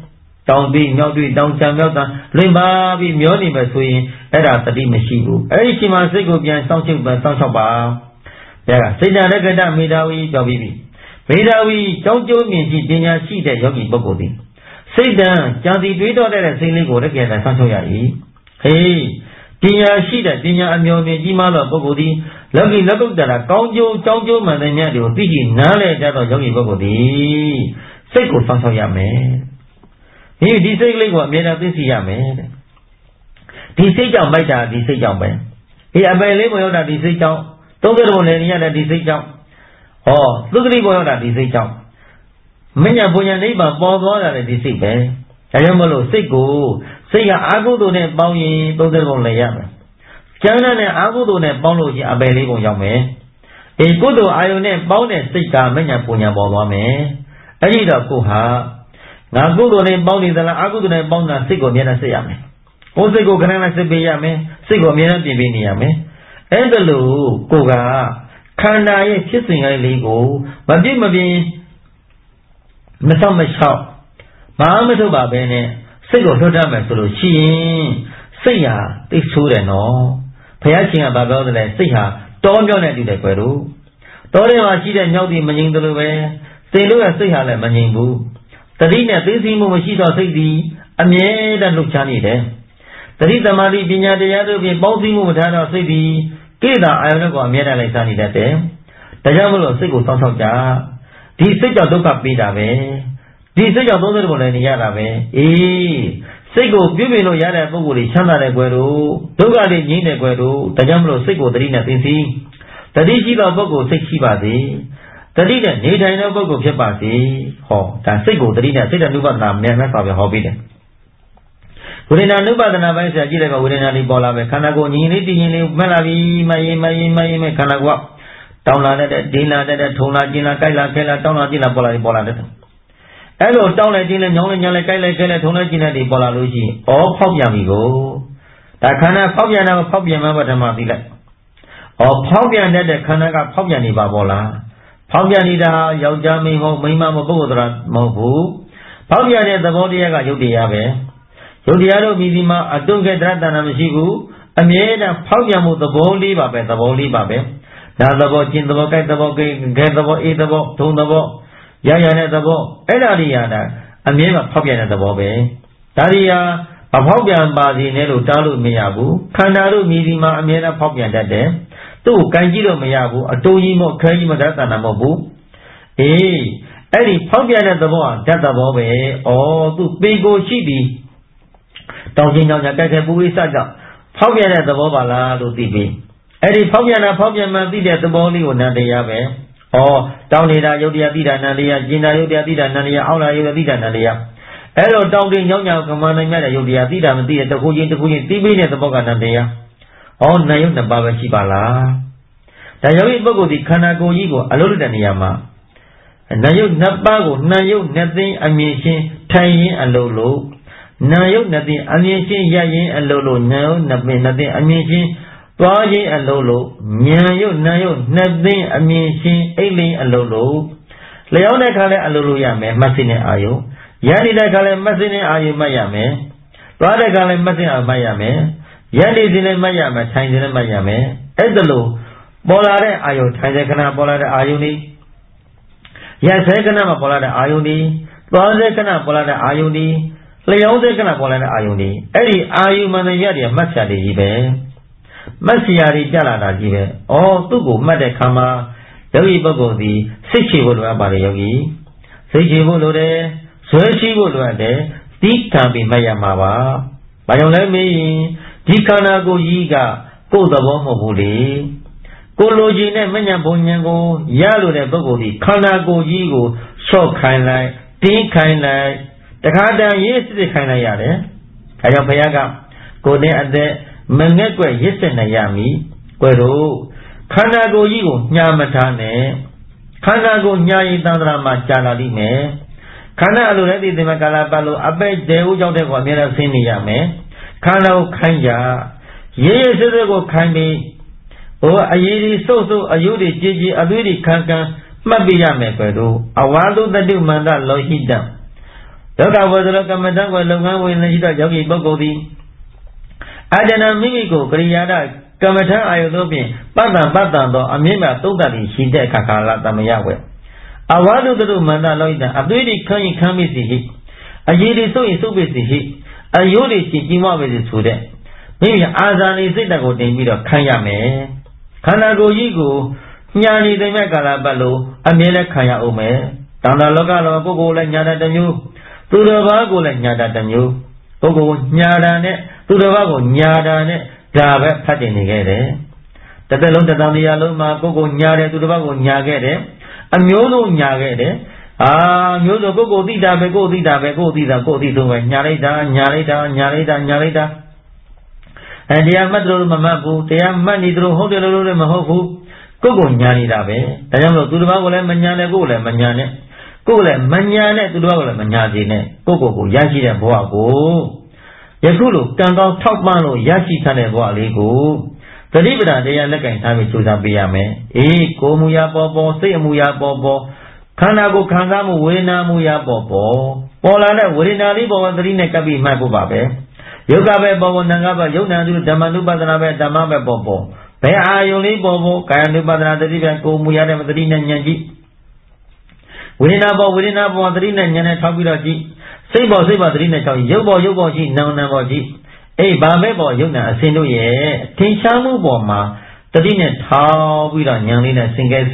တောင်ပြီးမြောက်ပြီးတောင်ချမ်းမြောက်တာလွင်ပါပြီးမျောနေမယ်ဆိုရင်အဲ့ဒါတတိမရှိဘူးအဲ့ဒီချိန်မှာစိတ်ကိုပြန်စောင့်ရှောက်ပါဘုရားကစိတ်ဓာတ်ကတမေတ္တာဝီပြောပြီးပြီမေတ္တာဝီကြောင်းကျိုးမြင်ရှိပညာရှိတဲ့ယောဂီပုဂ္ဂိုလ်သည်စိတ်ဓာတ်ကြံစီတွေးတော့တဲ့စိတ်လေးကိုတကယ်တမ်းစောင့်ရှောက်ရ၏ဟေးပညာရှိတဲ့ပညာအမျိုးမျိုးကြီးမားသောပုဂ္ဂိုလ်သည်လောကီလောကုတ္တရာကောင်းကျိုးကြောင်းကျိုးမှန်တဲ့မြတ်တွေကိုသိရှိနားလည်ကြသောယောဂီပုဂ္ဂိုလ်သည်စိတ်ကိုစောင့်ရှောက်ရမယ်ဒီစိတ်လေးကိုအမြဲတမ်းသိသိရမယ်တဲ့ဒီစိတ်ကြောင့်မိုက်တာဒီစိတ်ကြောင့်ပဲအပယ်လေးပေါ်ရောက်တာဒီစိတ်ကြောင့်သုံးသတော်လည်းနေရတဲ့ဒီစိတ်ကြောင့်သုခတိပေါ်ရောက်တာဒီစိတ်ကြောင့်မညာပညာနိဗ္ဗာန်ပေါ်သွားတာလည်းဒီစိတ်ပဲဒါကြောင့်မလို့စိတ်ကအာဟုတုနဲ့ပေါင်းရင်သုံးသတော်လည်းရမယ်ကျမ်းစာနဲ့အာဟုတုနဲ့ပေါင်းလို့ရှိရင်အပယ်လေးပုံရောက်မယ်ကုသိုလ်အာယုန်နဲ့ပေါင်းတဲ့စိတ်ကမညာပညာပေါ်သွားမယ်အဲ့ဒီတော့ကိုဟာငါကုသိုလ်နဲ့ပေါင်းနေသလားအာဟုတုနဲ့ပေါင်းတာစိတ်ကိုအမြဲတမ်းစိတ်ရမယ်စိတ်ကိုခဏခဏစိတ်ပေးရမယ်စိတ်ကိုအမြဲတမ်းပြင်ပေးနေရမယ်အဲ့ဒါလို့ကိုကခန္ဓာရဲ့ဖြစ်စဉ်လေးကိုမပြည့်မပြင်းမဆောက်မရှောက်ဘာမှမထုတ်ပါပဲနဲ့စိတ်ကိုလွတ်တတ်မယ်ဆိုလို့ရှိရင်စိတ်ဟာသိဆိုးတယ်နော်ဘုရားရှင်ကဘာပြောသလဲစိတ်ဟာတောမြောက်နဲ့တူတယ်ကွယ်တို့တောထဲမှာရှိတဲ့ညောက်တွေမငြိမ်သလိုပဲသေလို့ရစိတ်ဟာလည်းမငြိမ်ဘူးတတိနဲ့သိသိမှုမရှိတော့စိတ်ဒီအမြဲတမ်းလှုပ်ရှားနေတယ်တတိသမာဓိပညာတရားတို့ဖြင့်ပေါင်းစည်းမှုမထားတော့စိတ်ဒီကိလေသာအာယုန်ကိုအမြဲတမ်းလိုက်စားနေတတ်တယ်ဒါကြောင့်မလို့စိတ်ကိုစောင့်ရှောက်ကြဒီစိတ်ကြောင့်ဒုက္ခပေးတာပဲဒီစိတ်ကြောင့်သုံးသတော်လည်းနေရတာပဲစိတ်ကိုပြုပြင်လို့ရတဲ့ပုဂ္ဂိုလ်တွေချမ်းသာတဲ့ကွယ်တို့ဒုက္ခတွေငြိမ်းတဲ့ကွယ်တို့ဒါကြောင့်မလို့စိတ်ကိုတတိနဲ့သိသိတတိရှိသောပုဂ္ဂိုလ်စိတ်ရှိပါစေတတိနဲ့နေထိုင်တဲ့ပုဂ္ဂိုလ်ဖြစ်ပါစေဒါစိတ်ကိုတတိနဲ့စိတ်တ ानु ပဒနာမြန်မဲ့စွာပဲဟောပေးတယ်ဝေဒနာ ानु ပဒနာပိုင်းဆရာကြည့်လိုက်ပါဝေဒနာလေးပေါ်လာမယ်ခန္ဓာကိုယ်ငြိမ်လေးတည်ငြိမ်လေးမှတ်လာပြီမရင်ခန္ဓာကိုယ်တောင်းလာတဲ့ဒင်းလာတဲ့ထုံလာကျင်လာကြိုက်လာခဲလာတောင်းလာကျင်လာပေါ်လာတဲ့အဲ့လိုတောင်းလိုက်ကျင်လဲညောင်းလဲညာလဲကြိုက်လဲခဲလဲထုံလဲကျင်လဲဒီပေါ်လာလို့ရှိရင်ဖောက်ပြန်ပြီကိုဒါခန္ဓာဖောက်ပြန်တာဖောက်ပြန်မှပထမသိလိုက်ဖောက်ပြန်တဲ့ခန္ဓာကဖောက်ပြန်နေပါပေါ်လားဖောက်ပြန်နေတာယောက်ျားမိန်းမဟုတ်မိန်းမမဟုတ်ပုဂ္ဂိုလ်တော်မဟုတ်ဘူးဖောက်ပြန်တဲ့သဘောတရားကယုတ်တရားပဲယုတ်တရားတို့မိဒီမှာအတုံးကဲတရတနာမရှိဘူးအမြဲတမ်းဖောက်ပြန်မှုသဘောလေးပါပဲဒါသဘောချင်းသဘောကြိုက်သဘောခဲသဘောအေးသဘောထုံသဘောရရတဲ့သဘောအဲ့ဒါတွေရတာအမြဲတမ်းဖောက်ပြန်တဲ့သဘောပဲဒါတွေဟာအဖောက်ပြန်ပါစေနဲ့လို့တားလို့မရဘူးခန္ဓာတို့မိဒီမှာအမြဲတမ်းဖောက်ပြန်တတ်တယ်သူ့ကိုကန်ကြည့်လို့မရဘူးအတူကြီးမို့ခဲကြီးမို့ဓာတ်တဏ္ဍာမဟုတ်ဘူးအဲ့ဒီဖောက်ပြန်တဲ့သဘောကဓာတ်သဘောပဲသူပေကိုရှိပြီးတောင်းချင်းကြောင့်ကြက်ခဲပူဝိစကြောင့်ဖောက်ပြန်တဲ့သဘောပါလားလို့သိပြီးအဲ့ဒီဖောက်ပြန်မှသိတဲ့သဘောလေးကိုနန္တရားပဲတောင်းနေတာယုတ်တရားသိတာနန္တရားကျင်တာယုတ်တရားသိတာနန္တရားအောက်လာယုတ်တရားသိတာနန္တရားအဲ့လိုတောင်းတင်ကြောင့်ကမန္တမြတ်တဲ့ယုတ်တရားသိတာမသိတဲ့တစ်ခုချင်းသိပေးတဲ့သဘောကနန္တရားနာယုတ်နှစ်ပါးပဲရှိပါလားဒါယောဂီပုဂ္ဂိုလ်ဒီခန္ဓာကိုယ်ကြီးကိုအလုံးလိုက်တဲ့နေရာမှာနာယုတ်နှစ်ပါးကိုနာယုတ်နှစ်သိန်းအမြင်ရှင်းထိုင်ရင်းအလုံးလို့နာယုတ်နှစ်သိန်းအမြင်ရှင်းရရင်အလုံးလို့နာယုတ်နှစ်သိန်းအမြင်ရှင်းသွားခြင်းအလုံးလို့ဉာဏ်ယုတ်နာယုတ်နှစ်သိန်းအမြင်ရှင်းအိတ်လိမ်အလုံးလို့လျောင်းတဲ့ခါလဲအလုံးလို့ရမယ်မှတ်စင်းတဲ့အာယုရနေတဲ့ခါလဲမှတ်စင်းတဲ့အာယုမှတ်ရမယ်သွားတဲ့ခါလဲမှတ်စင်းအာမှတ်ရမယ်ရနေစင်းလဲမှတ်ရမယ်ထိုင်စင်းလဲမှတ်ရမယ်အဲ့ဒါလို့ပေါ်လာတဲ့အာယုထိုင်တဲ့ခဏပေါ်လာတဲ့အာယုនេះရဆဲခဏမှာပေါ်လာတဲ့အာယုនេះသွားတဲ့ခဏပေါ်လာတဲ့အာယုនេះလျောင်းတဲ့ခဏပေါ်လာတဲ့အာယုនេះအဲ့ဒီအာယုမှန်တဲ့ရတဲ့မှတ်ချတယ်ကြီးပဲမတ်စရာတွေကြလာတာကြီးပဲသူ့ကိုမှတ်တဲ့ခါမှာယောဂီပုဂ္ဂိုလ်ဒီစိတ်ချဖို့လိုအပ်ပါတယ်ယောဂီစိတ်ချဖို့လိုတယ်ဇွဲရှိဖို့လိုအပ်တယ်သီးခံပြီးမှတ်ရမှာပါဘာကြောင့်လဲမေးရင်ဒီခန္ဓာကိုယ်ကြီးကကိုယ်သဘောမဟုတ်ဘူးလေကိုလိုချင်တဲ့မဉ္ဇဉ်ဘုံဉဏ်ကိုရလို့တဲ့ပုဂ္ဂိုလ်ဒီခန္ဓာကိုယ်ကြီးကိုရှော့ခိုင်းလိုက်တင်းခိုင်းလိုက်တခါတည်းရေးစစ်ခိုင်းလိုက်ရတယ်ဒါကြောင့်ဘုရားကကိုယ်နဲ့အသက်မငဲ့ကွက်ရစ်စစ်နေရမည်ကွယ်တို့ခန္ဓာကိုယ်ကြီးကိုညာမထားနဲ့ခန္ဓာကိုယ်ညာရင်တန်ត្រာမှာကြာလာလိမ့်မယ်ခန္ဓာအလိုလည်းဒီမကာလပတ်လို့အပဲ့တဲဦးကြောင့်တဲ့ကိုအများအားဆင်းနေရမယ်ခန္ဓာကိုခိုင်းကြရေးရစစ်စစ်ကိုခိုင်းပြီးအရေးဒီစုပ်အယုတွေကြည်ကြည်အသွေးတွေခန်းခန်းမှတ်ပြရမယ်ကွယ်တို့အဝါသုတ္တုမန္တလောဟိတဒုက္ခဝေဒနာကမ္မတကိုလုပ်ငန်းဝင်နေသောယောဂီပုဂ္ဂိုလ်သည်အာဇနာမိမိကိုကရိယာဒကမ္မထအာယုတို့ဖြင့်ပတ်တန်သောအမြင့်မြတ်သုံးသပ်သည်ရှိတဲ့အခါကာလသမယဝေအဝါဒုတုမန္တလောဣတံအသွေးဒီခမ်းရင်ခမ်းမိစီဟိအရေးဒီစုပ်ရင်စုပ်ပိစီဟိအယိုးဒီချင်းကြီးမပဲစီဆိုတဲ့မိမိအာဇာနေစိတ်တကိုတင်ပြီးတော့ခံရမယ်ခန္ဓာကိုယ်ကြီးကိုညာနေတဲ့မဲ့ကာလပတ်လို့အမြဲလဲခံရအောင်မယ်တဏ္ဍလောကလောပုဂ္ဂိုလ်လည်းညာတတစ်မျိုးသူတော်ဘာကိုလည်းညာတတစ်မျိုးပုဂ္ဂိုလ်ညာတာနဲ့သူတော်ဘာကိုညာတာနဲ့ဒါပဲဖတ်တင်နေခဲ့တယ်တသက်လုံးတသံတရားလုံးမှာပုဂ္ဂိုလ်ညာတယ်သူတော်ဘာကိုညာခဲ့တယ်အမျိုးစုံညာခဲ့တယ်မျိုးစုံပုဂ္ဂိုလ်သိတာပဲကိုယ်သိတာပဲကိုယ်သိတာကိုယ်သိဆုံးပဲညာလိုက်တာတရားမှတ်တယ်လို့မမှတ်ဘူးတရားမှတ်နေတယ်လို့ဟုတ်တယ်လို့လည်းမဟုတ်ဘူးကိုယ်ကိုညာနေတာပဲဒါကြောင့်မလို့သူတစ်ပါးကိုလည်းမညာနဲ့ကိုယ်လည်းမညာနဲ့ကိုယ်လည်းမညာနဲ့သူတစ်ပါးကိုလည်းမညာစေနဲ့ကိုယ်ရရှိတဲ့ဘဝကိုယခုလိုကံကောင်းထောက်ပံ့လို့ရရှိခံတဲ့ဘဝလေးကိုသတိပဋ္ဌာန်တရားလက်ကင်ထားပြီးကြိုးစားပေးရမယ်ကိုယ်မူရာပေါ်စိတ်အမူအရာပေါ်ခန္ဓာကိုယ်ခံစားမှုဝေဒနာမူရာပေါ်လာတဲ့ဝေဒနာလေးပေါ်သတိနဲ့ကပ်ပြီးမှတ်ဖို့ပါပဲယုတ်ကပဲပေါ်နာငါပဲယုတ်နာသူဓမ္မနုပဒနာပဲဓမ္မပဲပေါ်ဘယ်အာယုံလေးပေါ်ကာယ ानु ပဒနာတတိပဲကိုယ်မူရတဲ့သတိနဲ့ဉာဏ်ကြည့်ဝေဒနာပေါ်သတိနဲ့ဉာဏ်နဲ့ထောက်ပြီးတော့ကြည့်စိတ်ပေါ်သတိနဲ့ထောက်ရုပ်ပေါ်ကြည့်နာမ်ပေါ်ကြည့်ဘာပဲပေါ်ယုတ်နာအစဉ်တို့ရဲ့ထင်ရှားမှုပေါ်မှာတတိနဲ့ထောက်ပြီးတော့ဉာဏ်လေးနဲ့စင်ကဲ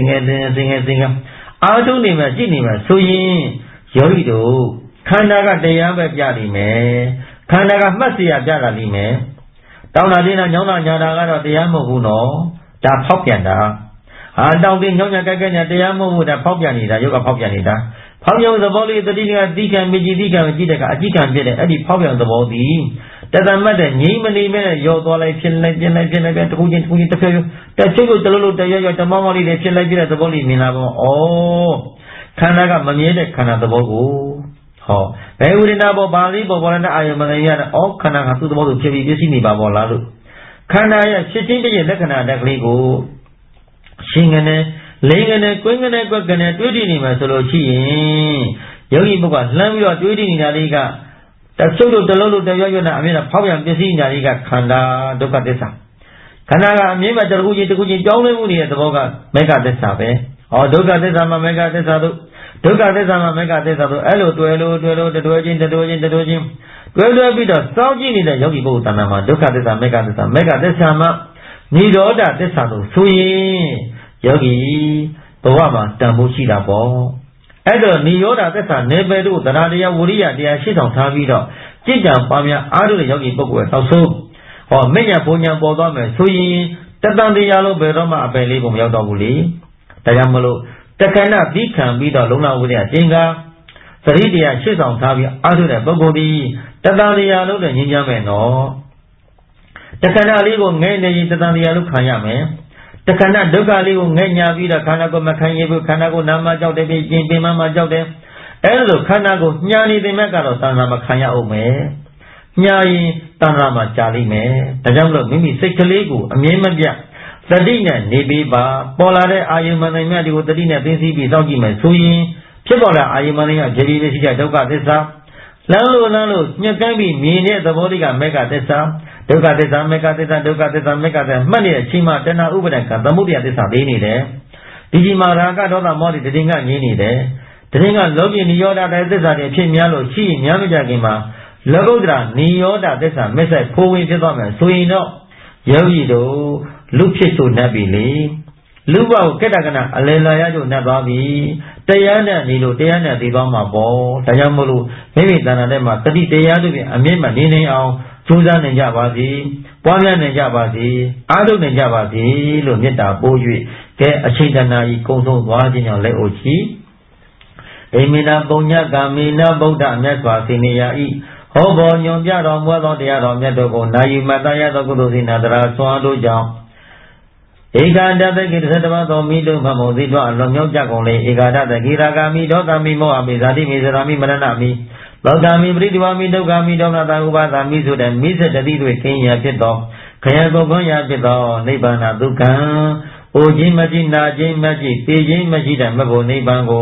အားထုတ်နေမှကြည့်နေမှဆိုရင်ယောဂီတို့ခန္ဓာကတရားပဲပြနေမယ်ခန္ဓာကမှတ်စရာပြတာလိမ့်မယ်တောင်းတာတင်းတာညောင်းတာညာတာကတော့တရားမဟုတ်ဘူးနော်ဒါဖောက်ပြန်တာတောင်းတင်းညောင်းညာကြိုက်ညာတရားမဟုတ်ဘူးဒါဖောက်ပြန်နေတာယောဂဖောက်ပြန်နေတာဖောက်ပြန်သဘောလေးတတိကသီကံမြည်ကြည့်တဲ့ကအကြည့်ခံပြတဲ့အဲ့ဒီဖောက်ပြန်သဘောသည်တသမတ်တဲ့ငြိမ့်မနေမဲ့ရောသွားလိုက်ဖြစ်လိုက်တခုချင်းတစ်ဖြည်းတက်ချုပ်တလို့တရတမောင်းလေးတွေဖြစ်လိုက်ပြတဲ့သဘောလေးမြင်လာပါခန္ဓာကမမြဲတဲ့ခန္ဓာသဘောကိုဘယ်ဝိရဏပေါ်ပါဠိပေါ်တဲ့အာယုံမနေရတဲ့ခန္ဓာကသူ့သဘောသူဖြစ်ပြီးပြည့်စုံနေပါပေါ်လားလို့ခန္ဓာရဲ့ဖြစ်ချင်းပြည့်လက္ခဏာတက်ကလေးကိုရှင်ကနေလိန်ကနေကွင်းကနေကွက်ကနေတွေးတည်နေမှာဆိုလို့ရှိရင်ယောဂီပုဂ္ဂိုလ်လှမ်းပြီးတော့တွေးတည်နေတာလေးကတဆုပ်တလုံးတရွနဲ့အမြဲတမ်းဖောက်ပြန်ပြည့်စုံနေတာလေးကခန္ဓာဒုက္ခသစ္စာခန္ဓာကအမြဲတမ်းတစ်ခုချင်းကြောင်းလဲမှုနေတဲ့သဘောကမေဃသစ္စာပဲဒုက္ခသစ္စာမှာမေဃသစ္စာတို့ဒုက္ခသစ္စာမှာမေဃသစ္စာတို့အဲ့လိုတွဲလို့တွဲချင်းတွဲပြီးတော့စောင့်ကြည့်နေတဲ့ယောဂီပုဂ္ဂိုလ်တဏ္ဍာမှာဒုက္ခသစ္စာမေဃသစ္စာမှာနိရောဓသစ္စာတို့ဆိုရင်ယောဂီဘဝမှာတန်ဖိုးရှိတာပေါ့အဲ့တော့နိရောဓသစ္စာနေပယ်တို့တရားတရားဝိရိယတရားရှိဆောင်ထားပြီးတော့ကြည်ကြံပါများအားထုတ်တဲ့ယောဂီပုဂ္ဂိုလ်ရဲ့တောက်ဆုံးမဉ္ဇဉ်ဘုံဉဏ်ပေါ်သွားမယ်ဆိုရင်တတန်တရားလုံးဘယ်တော့မှအပယ်လေးကိုမရောက်တော့ဘူးလေဒါကြောင့်မလို့တက္ကဏသီခံပြီးတော့လုံလဝိရိယကျင်္ဂါသတိတရားရှိဆောင်ထားပြီးအားထုတ်တဲ့ပုဂ္ဂိုလ်ဒီတတန်တရားလုံးနဲ့ငြင်းကြမယ်နော်တက္ကဏလေးကိုငဲ့နေရင်တတန်တရားလုံးခံရမယ်တက္ကဏဒုက္ခလေးကိုငဲ့ညာပြီးတော့ခန္ဓာကိုယ်မခံရဘူးခန္ဓာကိုယ်နာမကြောက်တယ်ပြင်ပင်မကြောက်တယ်အဲ့လိုခန္ဓာကိုညာနေတဲ့မဲ့ကတော့တဏ္ဍာမခံရအောင်မယ်ညာရင်တဏ္ဍာမှာကြာလိမ့်မယ်ဒါကြောင့်မလို့မိမိစိတ်ကလေးကိုအမြဲမပြတ်တတိနဲ့နေပေးပါပေါ်လာတဲ့အာယုမန္တမြတ်တွေကိုတတိနဲ့သိသိပြီးစောင့်ကြည့်မယ်ဆိုရင်ဖြစ်ပေါ်လာအာယုမန္တမြတ်ကြည်ပြီးရှိတဲ့ဒုက္ခသစ္စာလမ်းလို့ညှက်ကမ်းပြီးမြင်တဲ့သဘောတွေကမေဃသစ္စာဒုက္ခသစ္စာမေဃသစ္စာဒုက္ခသစ္စာမေဃသစ္စာမှတ်နေတဲ့အချိန်မှာတဏှာဥပါဒံကသမုဒယသစ္စာသိနေတယ်ဒီကြီးမှာရာဂဒေါသမောဟိတတိငါငြင်းနေတယ်တတိငါလောကီနိရောဓတဲ့သစ္စာတွေဖြစ်များလို့ရှိရင်များမကြခင်မှာလောကုတ္တရာနိရောဓသစ္စာမစ္ဆေဖိုးဝင်ဖြစ်သွားမယ်ဆိုရင်တော့ယောဂီတို့လူဖြစ်ဆိုနှက်ပြီလေလူဘဝကိုကတ္တကနာအလယ်လာရကြုံနှက်သွားပြီတရားနဲ့နေလို့တရားနဲ့သိသွားမှာပေါ့ဒါကြောင့်မို့လို့မိမိတဏ္ဍာထဲမှာတတိတရားတို့ဖြင့်အမြင့်မှနေအောင်ကြိုးစားနေကြပါစေပွားများနေကြပါစေအားထုတ်နေကြပါစေလို့မေတ္တာပို့၍ကဲအချိန်တနာကြီးကုံဆုံးသွားခြင်းကြောင့်လက်အိုချီအိမိနာပုံညကာမိနာဗုဒ္ဓမြတ်စွာဘုရားဤဟောဘောညွန်ပြတော်မူသောတရားတော်မြတ်တို့ကိုနာယူမှတ်သားရသောကုသိုလ်စေနာတရားဆွမ်းတို့ကြောင့်ဧကန္တတကိတ္တဝသောမိတုမမောသိတော်အလွန်မြောက်ကြကုန်လေဧကန္တတကိရာဂာမိဒေါသမိမောဟမိဇာတိမိဇရာမိမရဏမိလောကမိပရိဒီဝမိဒုက္ခမိဒေါမနတာဥပါဒမိဆိုတဲ့မိစတတိတွေကင်းရဖြစ်သောခရကုတ်ခွန်ရဖြစ်သောနိဗ္ဗာန်ဒုက္ခံအိုခြင်းမရှိနာခြင်းမရှိသိခြင်းမရှိတဲ့မဘုံနိဗ္ဗာန်ကို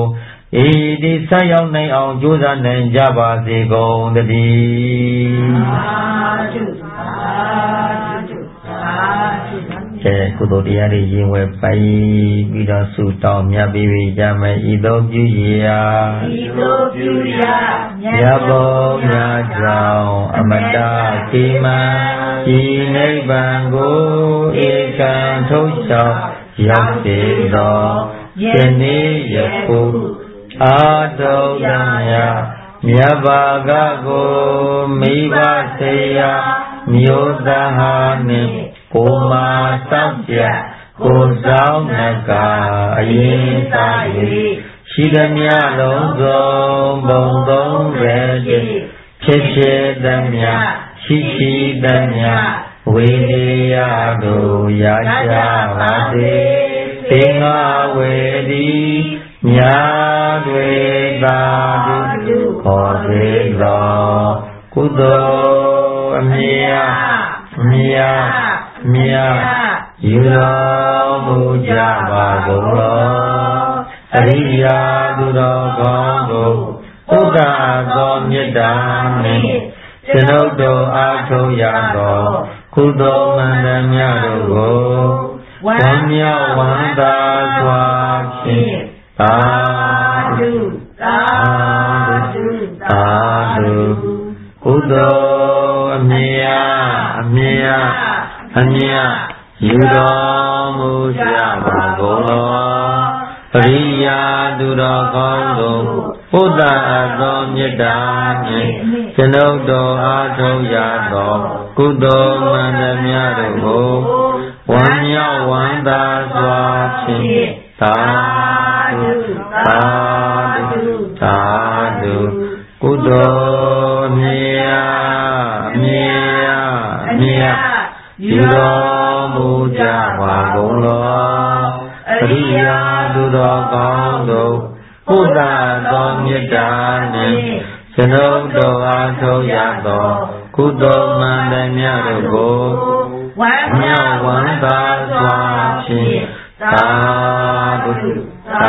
ဒီဆက်ရောက်နိုင်အောင်ကြိုးစားနိုင်ကြပါစေကုန်သတည်းကုသိုလ်တရားတွေရင်ဝယ်ပိုင်ပြီးတော့ဆုတောင်းမြတ်ပြီးကြမယ်ဤသို့ပြုရာမြတ်ဘောမြတ်ကြောင့်အမတကိမံဤနိဗ္ဗာန်ကိုဧကံထုတ်လျှောက်ရောက်စေသောယနေ့ယခုအာတုဒ္ဒယမြတ်ဘာကကိုမိဘဆေယမျိုးသားဟာနှင့်ကိုမာတောက်ပြကိုဆောင်နကအရင်သာ၍ရှိသမျှလုံးစုံဘုံသုံးရည်ဖြစ်ဖြစ်သမျှရှိသမျှဝိရိယတို့ရကြပါစေသင်္ဃဝေဒီညာတွေသာဓုခေါ်စေသောကုသိုလ်အမြတ်ယူတော်မူကြပါကုန်လောအရိယာသူတော်ကောင်းတို့ဥဒ္ဒသောမေတ္တာနှင့်ကျွန်ုပ်တို့အားထုတ်ရသောကုသိုလ်မှန်သမျှတို့ကိုဝမ်းမြောက်ဝမ်းသာစွာဖြင့်သာဓုကုသိုလ်အမြတ်ယူတော်မူကြပါကုန်လောပရိယာသူတော်ကောင်းတို့ဘုဒ္ဓသောမေတ္တာနှင့်ကျွန်ုပ်တို့အားထုတ်ရသောကုသိုလ်မှန်သမျှတို့ကိုဝမ်းမြောက်ဝမ်းသာစွာဖြင့်သာဓုကုသိုလ်အမြတ်ယူတော်မူကြပါကုန်လောပရိယာသူတော်ကောင်းတို့ဘုဒ္ဓသောမေတ္တာနှင့်ကျွန်ုပ်တို့အားထုတ်ရသောကုသိုလ်မှန်သမျှတို့ကိုဝမ်းမြောက်ဝမ်းသာစွာဖြင့်သာဓုဘု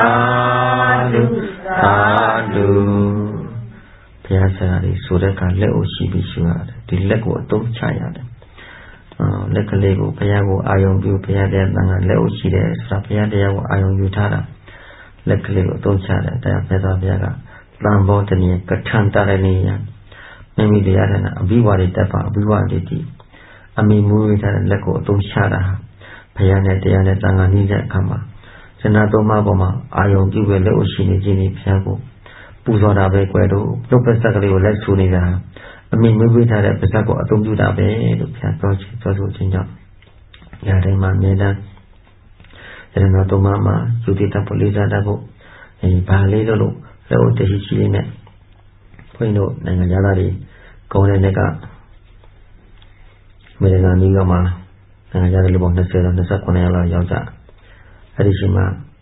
ရားဆရာကြီးဆိုတဲ့ကလက်ကိုရှိပြီးရှိရတယ်ဒီလက်ကိုအသုံးချရတယ်လက်ကလေးကိုဘုရားကိုအာယုံပြုဘုရားတဲ့တန်ခါလက်ကိုရှိတယ်ဆိုတာဘုရားတရားကိုအာယုံယူထားတာလက်ကလေးကိုအသုံးချတယ်တရားဘုရားဘုရားကသံဘောတနည်းကထံတရဏီယမိမိတရားတဲ့အဘိဝါဒတက်ပါအဘိဝါဒတိအမိမူရတဲ့လက်ကိုအသုံးချတာဘုရားနဲ့တရားနဲ့တန်ခါနည်းတဲ့အခါမှာဇဏသုံးပါးပေါ်မှာအာယုံပြုပဲလက်ကိုရှိနေခြင်းဒီဘုရားကိုပူဇော်တာပဲကွယ်တို့လုတ်ပတ်ဆက်ကလေးကိုလက်ဆူနေတာအမိမွေးပေးထားတဲ့ပါဇက်ကိုအသုံးပြုတာပဲလို့ဘုရားပြောဆိုခြင်းကြောင့်ညာတိုင်းမှာအမြဲတမ်းဇဏသုံးပါးမှာယူတည်တတ်ဖို့လေးစားတတ်ဖို့ဘာလေးလို့လက်ကိုတရှိရှိလေးနဲ့ဘုန်းကြီးတို့နိုင်ငံသားတွေကောင်းတဲ့နေ့ကအမေရိကန်ပြည်တော်မှာနိုင်ငံသားတွေလူပေါင်း20လောက်29ယောက်လောက်ရောက်ကြအဲ့ဒီချိန်မှာ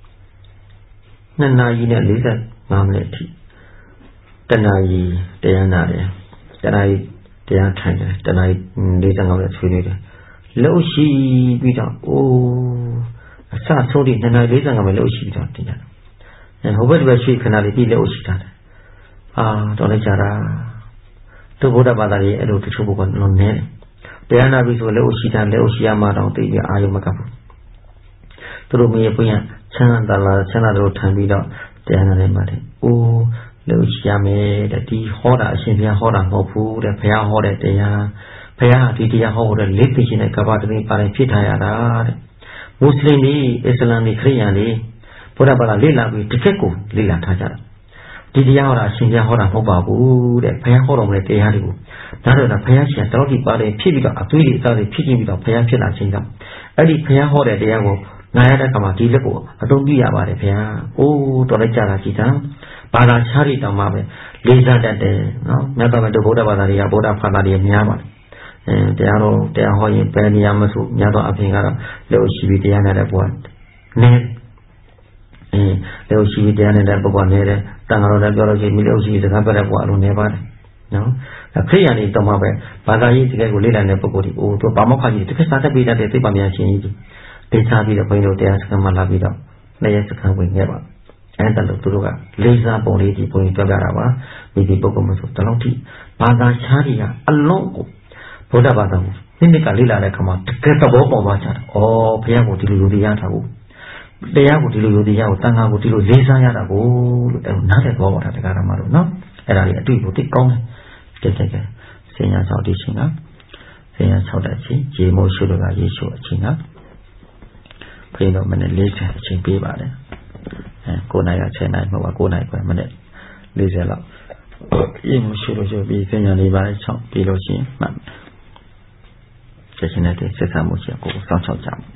2 နာရီနဲ့45မိနစ်အထိ1 နာရီတရားနာတယ်1 နာရီတရားထိုင်တယ်1 နာရီ45မိနစ်ဆွေးနွေးတယ်လှုပ်ရှိပြီးတော့အစဆုံးဒီ2 နာရီ45မိနစ်လှုပ်ရှိပြီးတော့တင်ရတယ်ဟိုဘက်ဒီဘက်ရှိခဏလေးပြီးလှုပ်ရှိတာတော်လိုက်ကြတာသူဗုဒ္ဓဘာသာရဲ့အဲ့လိုတချို့ဘုကလုံးနေတယ်တရားနာပြီးဆိုလှုပ်ရှိတာလှုပ်ရှိရမှတော့သိပြီးအာယုမကဘူးသူတို့မြေပွင့်ရချမ်းသာတို့ထံပြီးတော့တရားနာနေပါတယ်လှုပ်ရှိရမယ်တဲ့ဒီဟောတာအရှင်ဘုရားဟောတာမဟုတ်ဘူးတဲ့ဘုရားဟောတဲ့တရားဘုရားဒီတရားဟောတဲ့လက်သိရှင်တဲ့ကဘာတည်းပါတယ်ဖြစ်ထားရတာတဲ့မွတ်စလင်တွေအစ္စလာမ်တွေခရစ်ယာန်တွေဘုရားဘာသာလေ့လာပြီးတစ်ချက်ကိုလေ့လာထားကြတာဒီတရားဟောတာအရှင်ဘုရားဟောတာမဟုတ်ပါဘူးတဲ့ဘုရားဟောတော်မူတဲ့တရားတွေကိုဒါတော့ဘုရားရှင်တော်ဒီပါတယ်ဖြစ်ပြီးတော့အသွေးတွေအသားတွေဖြစ်ပြီးတော့ဘုရားဖြစ်လာခြင်းကြောင့်အဲ့ဒီဘုရားဟောတဲ့တရားကိုနာရတဲ့ကမှာဒီလက်ကိုအသုံးပြုရပါတယ်ဘုရားတော်လိုက်ကြတာကြည်တာဘာသာခြားတွေတောင်မှပဲလေးစားတတ်တယ်နော်မြတ်စွာဘုရားဗုဒ္ဓဘာသာတွေကဗုဒ္ဓဘာသာတွေများပါတယ်တရားဟောရင်ဘယ်နေရာမှာဆိုမြတ်စွာအပြင်ကတော့လှုပ်ရှိပြီးတရားနာတဲ့ဘုရားနဲလှုပ်ရှိပြီးတရားနာတဲ့ဘုရားနဲတယ်တန်ခါတော်လည်းပြောလို့ရှိရင်မိလှုပ်ရှိပြီးစကားပြောတဲ့ဘုရားအလုံးနဲပါတယ်နော်ခရိယာန်တွေတောင်မှပဲဘာသာရေးတကယ်ကိုလေ့လာတဲ့ပုဂ္ဂိုလ်တွေသူဘာမောက္ခကြီးတကယ်စားတတ်ပြီးတတ်တဲ့သိပ္ပံဉာဏ်ရှင်ကြီးဒေသပြီးတော့ဘုန်းကြီးတို့တရားစခန်းမှာလာပြီးတော့လည်းစခန်းဝင်ခဲ့ပါအဲ့ဒါလို့သူတို့ကလေးစားပုံလေးဒီပုံကြီးပြောပြတာပါမိဒီပုဂ္ဂိုလ်မျိုးဆိုတလုံးထိဘာသာခြားတွေကအလုံးကိုဗုဒ္ဓဘာသာကိုနိကလေးလာတဲ့ခါမှာတကယ်သဘောပေါက်သွားကြတယ်။အော်ဘုရားကိုဒီလိုယူရတာကိုတရားကိုဒီလိုယူရကိုတန်ခါကိုဒီလိုလေးစားရတာကိုလို့အဲ့နားတဲ့သဘောပေါက်တာတရားဓမ္မတို့နော်အဲ့ဒါလေးအတွေ့ကိုသိကောင်းတယ်ကြည့်ဆင်ညာဆောက်တည်ခြင်းကဆင်ညာဆောက်တဲ့အချိန်ရေမိုးရှုလို့ကရေရှုအချိန်ကဖိတော့မနေ့40အချိန်ပေးပါတယ်9နိုင်က10နိုင်မဟုတ်ပါ9နိုင်ပဲမနေ့40လောက်ရေမိုးရှုလို့ပြီးဆင်ညာနေပါလေ6ပြီးလို့ရှိရင်မှတ်ချက်ချင်းနဲ့ဆက်ဆံမှုရှိကိုစောင့်ချောက်ကြ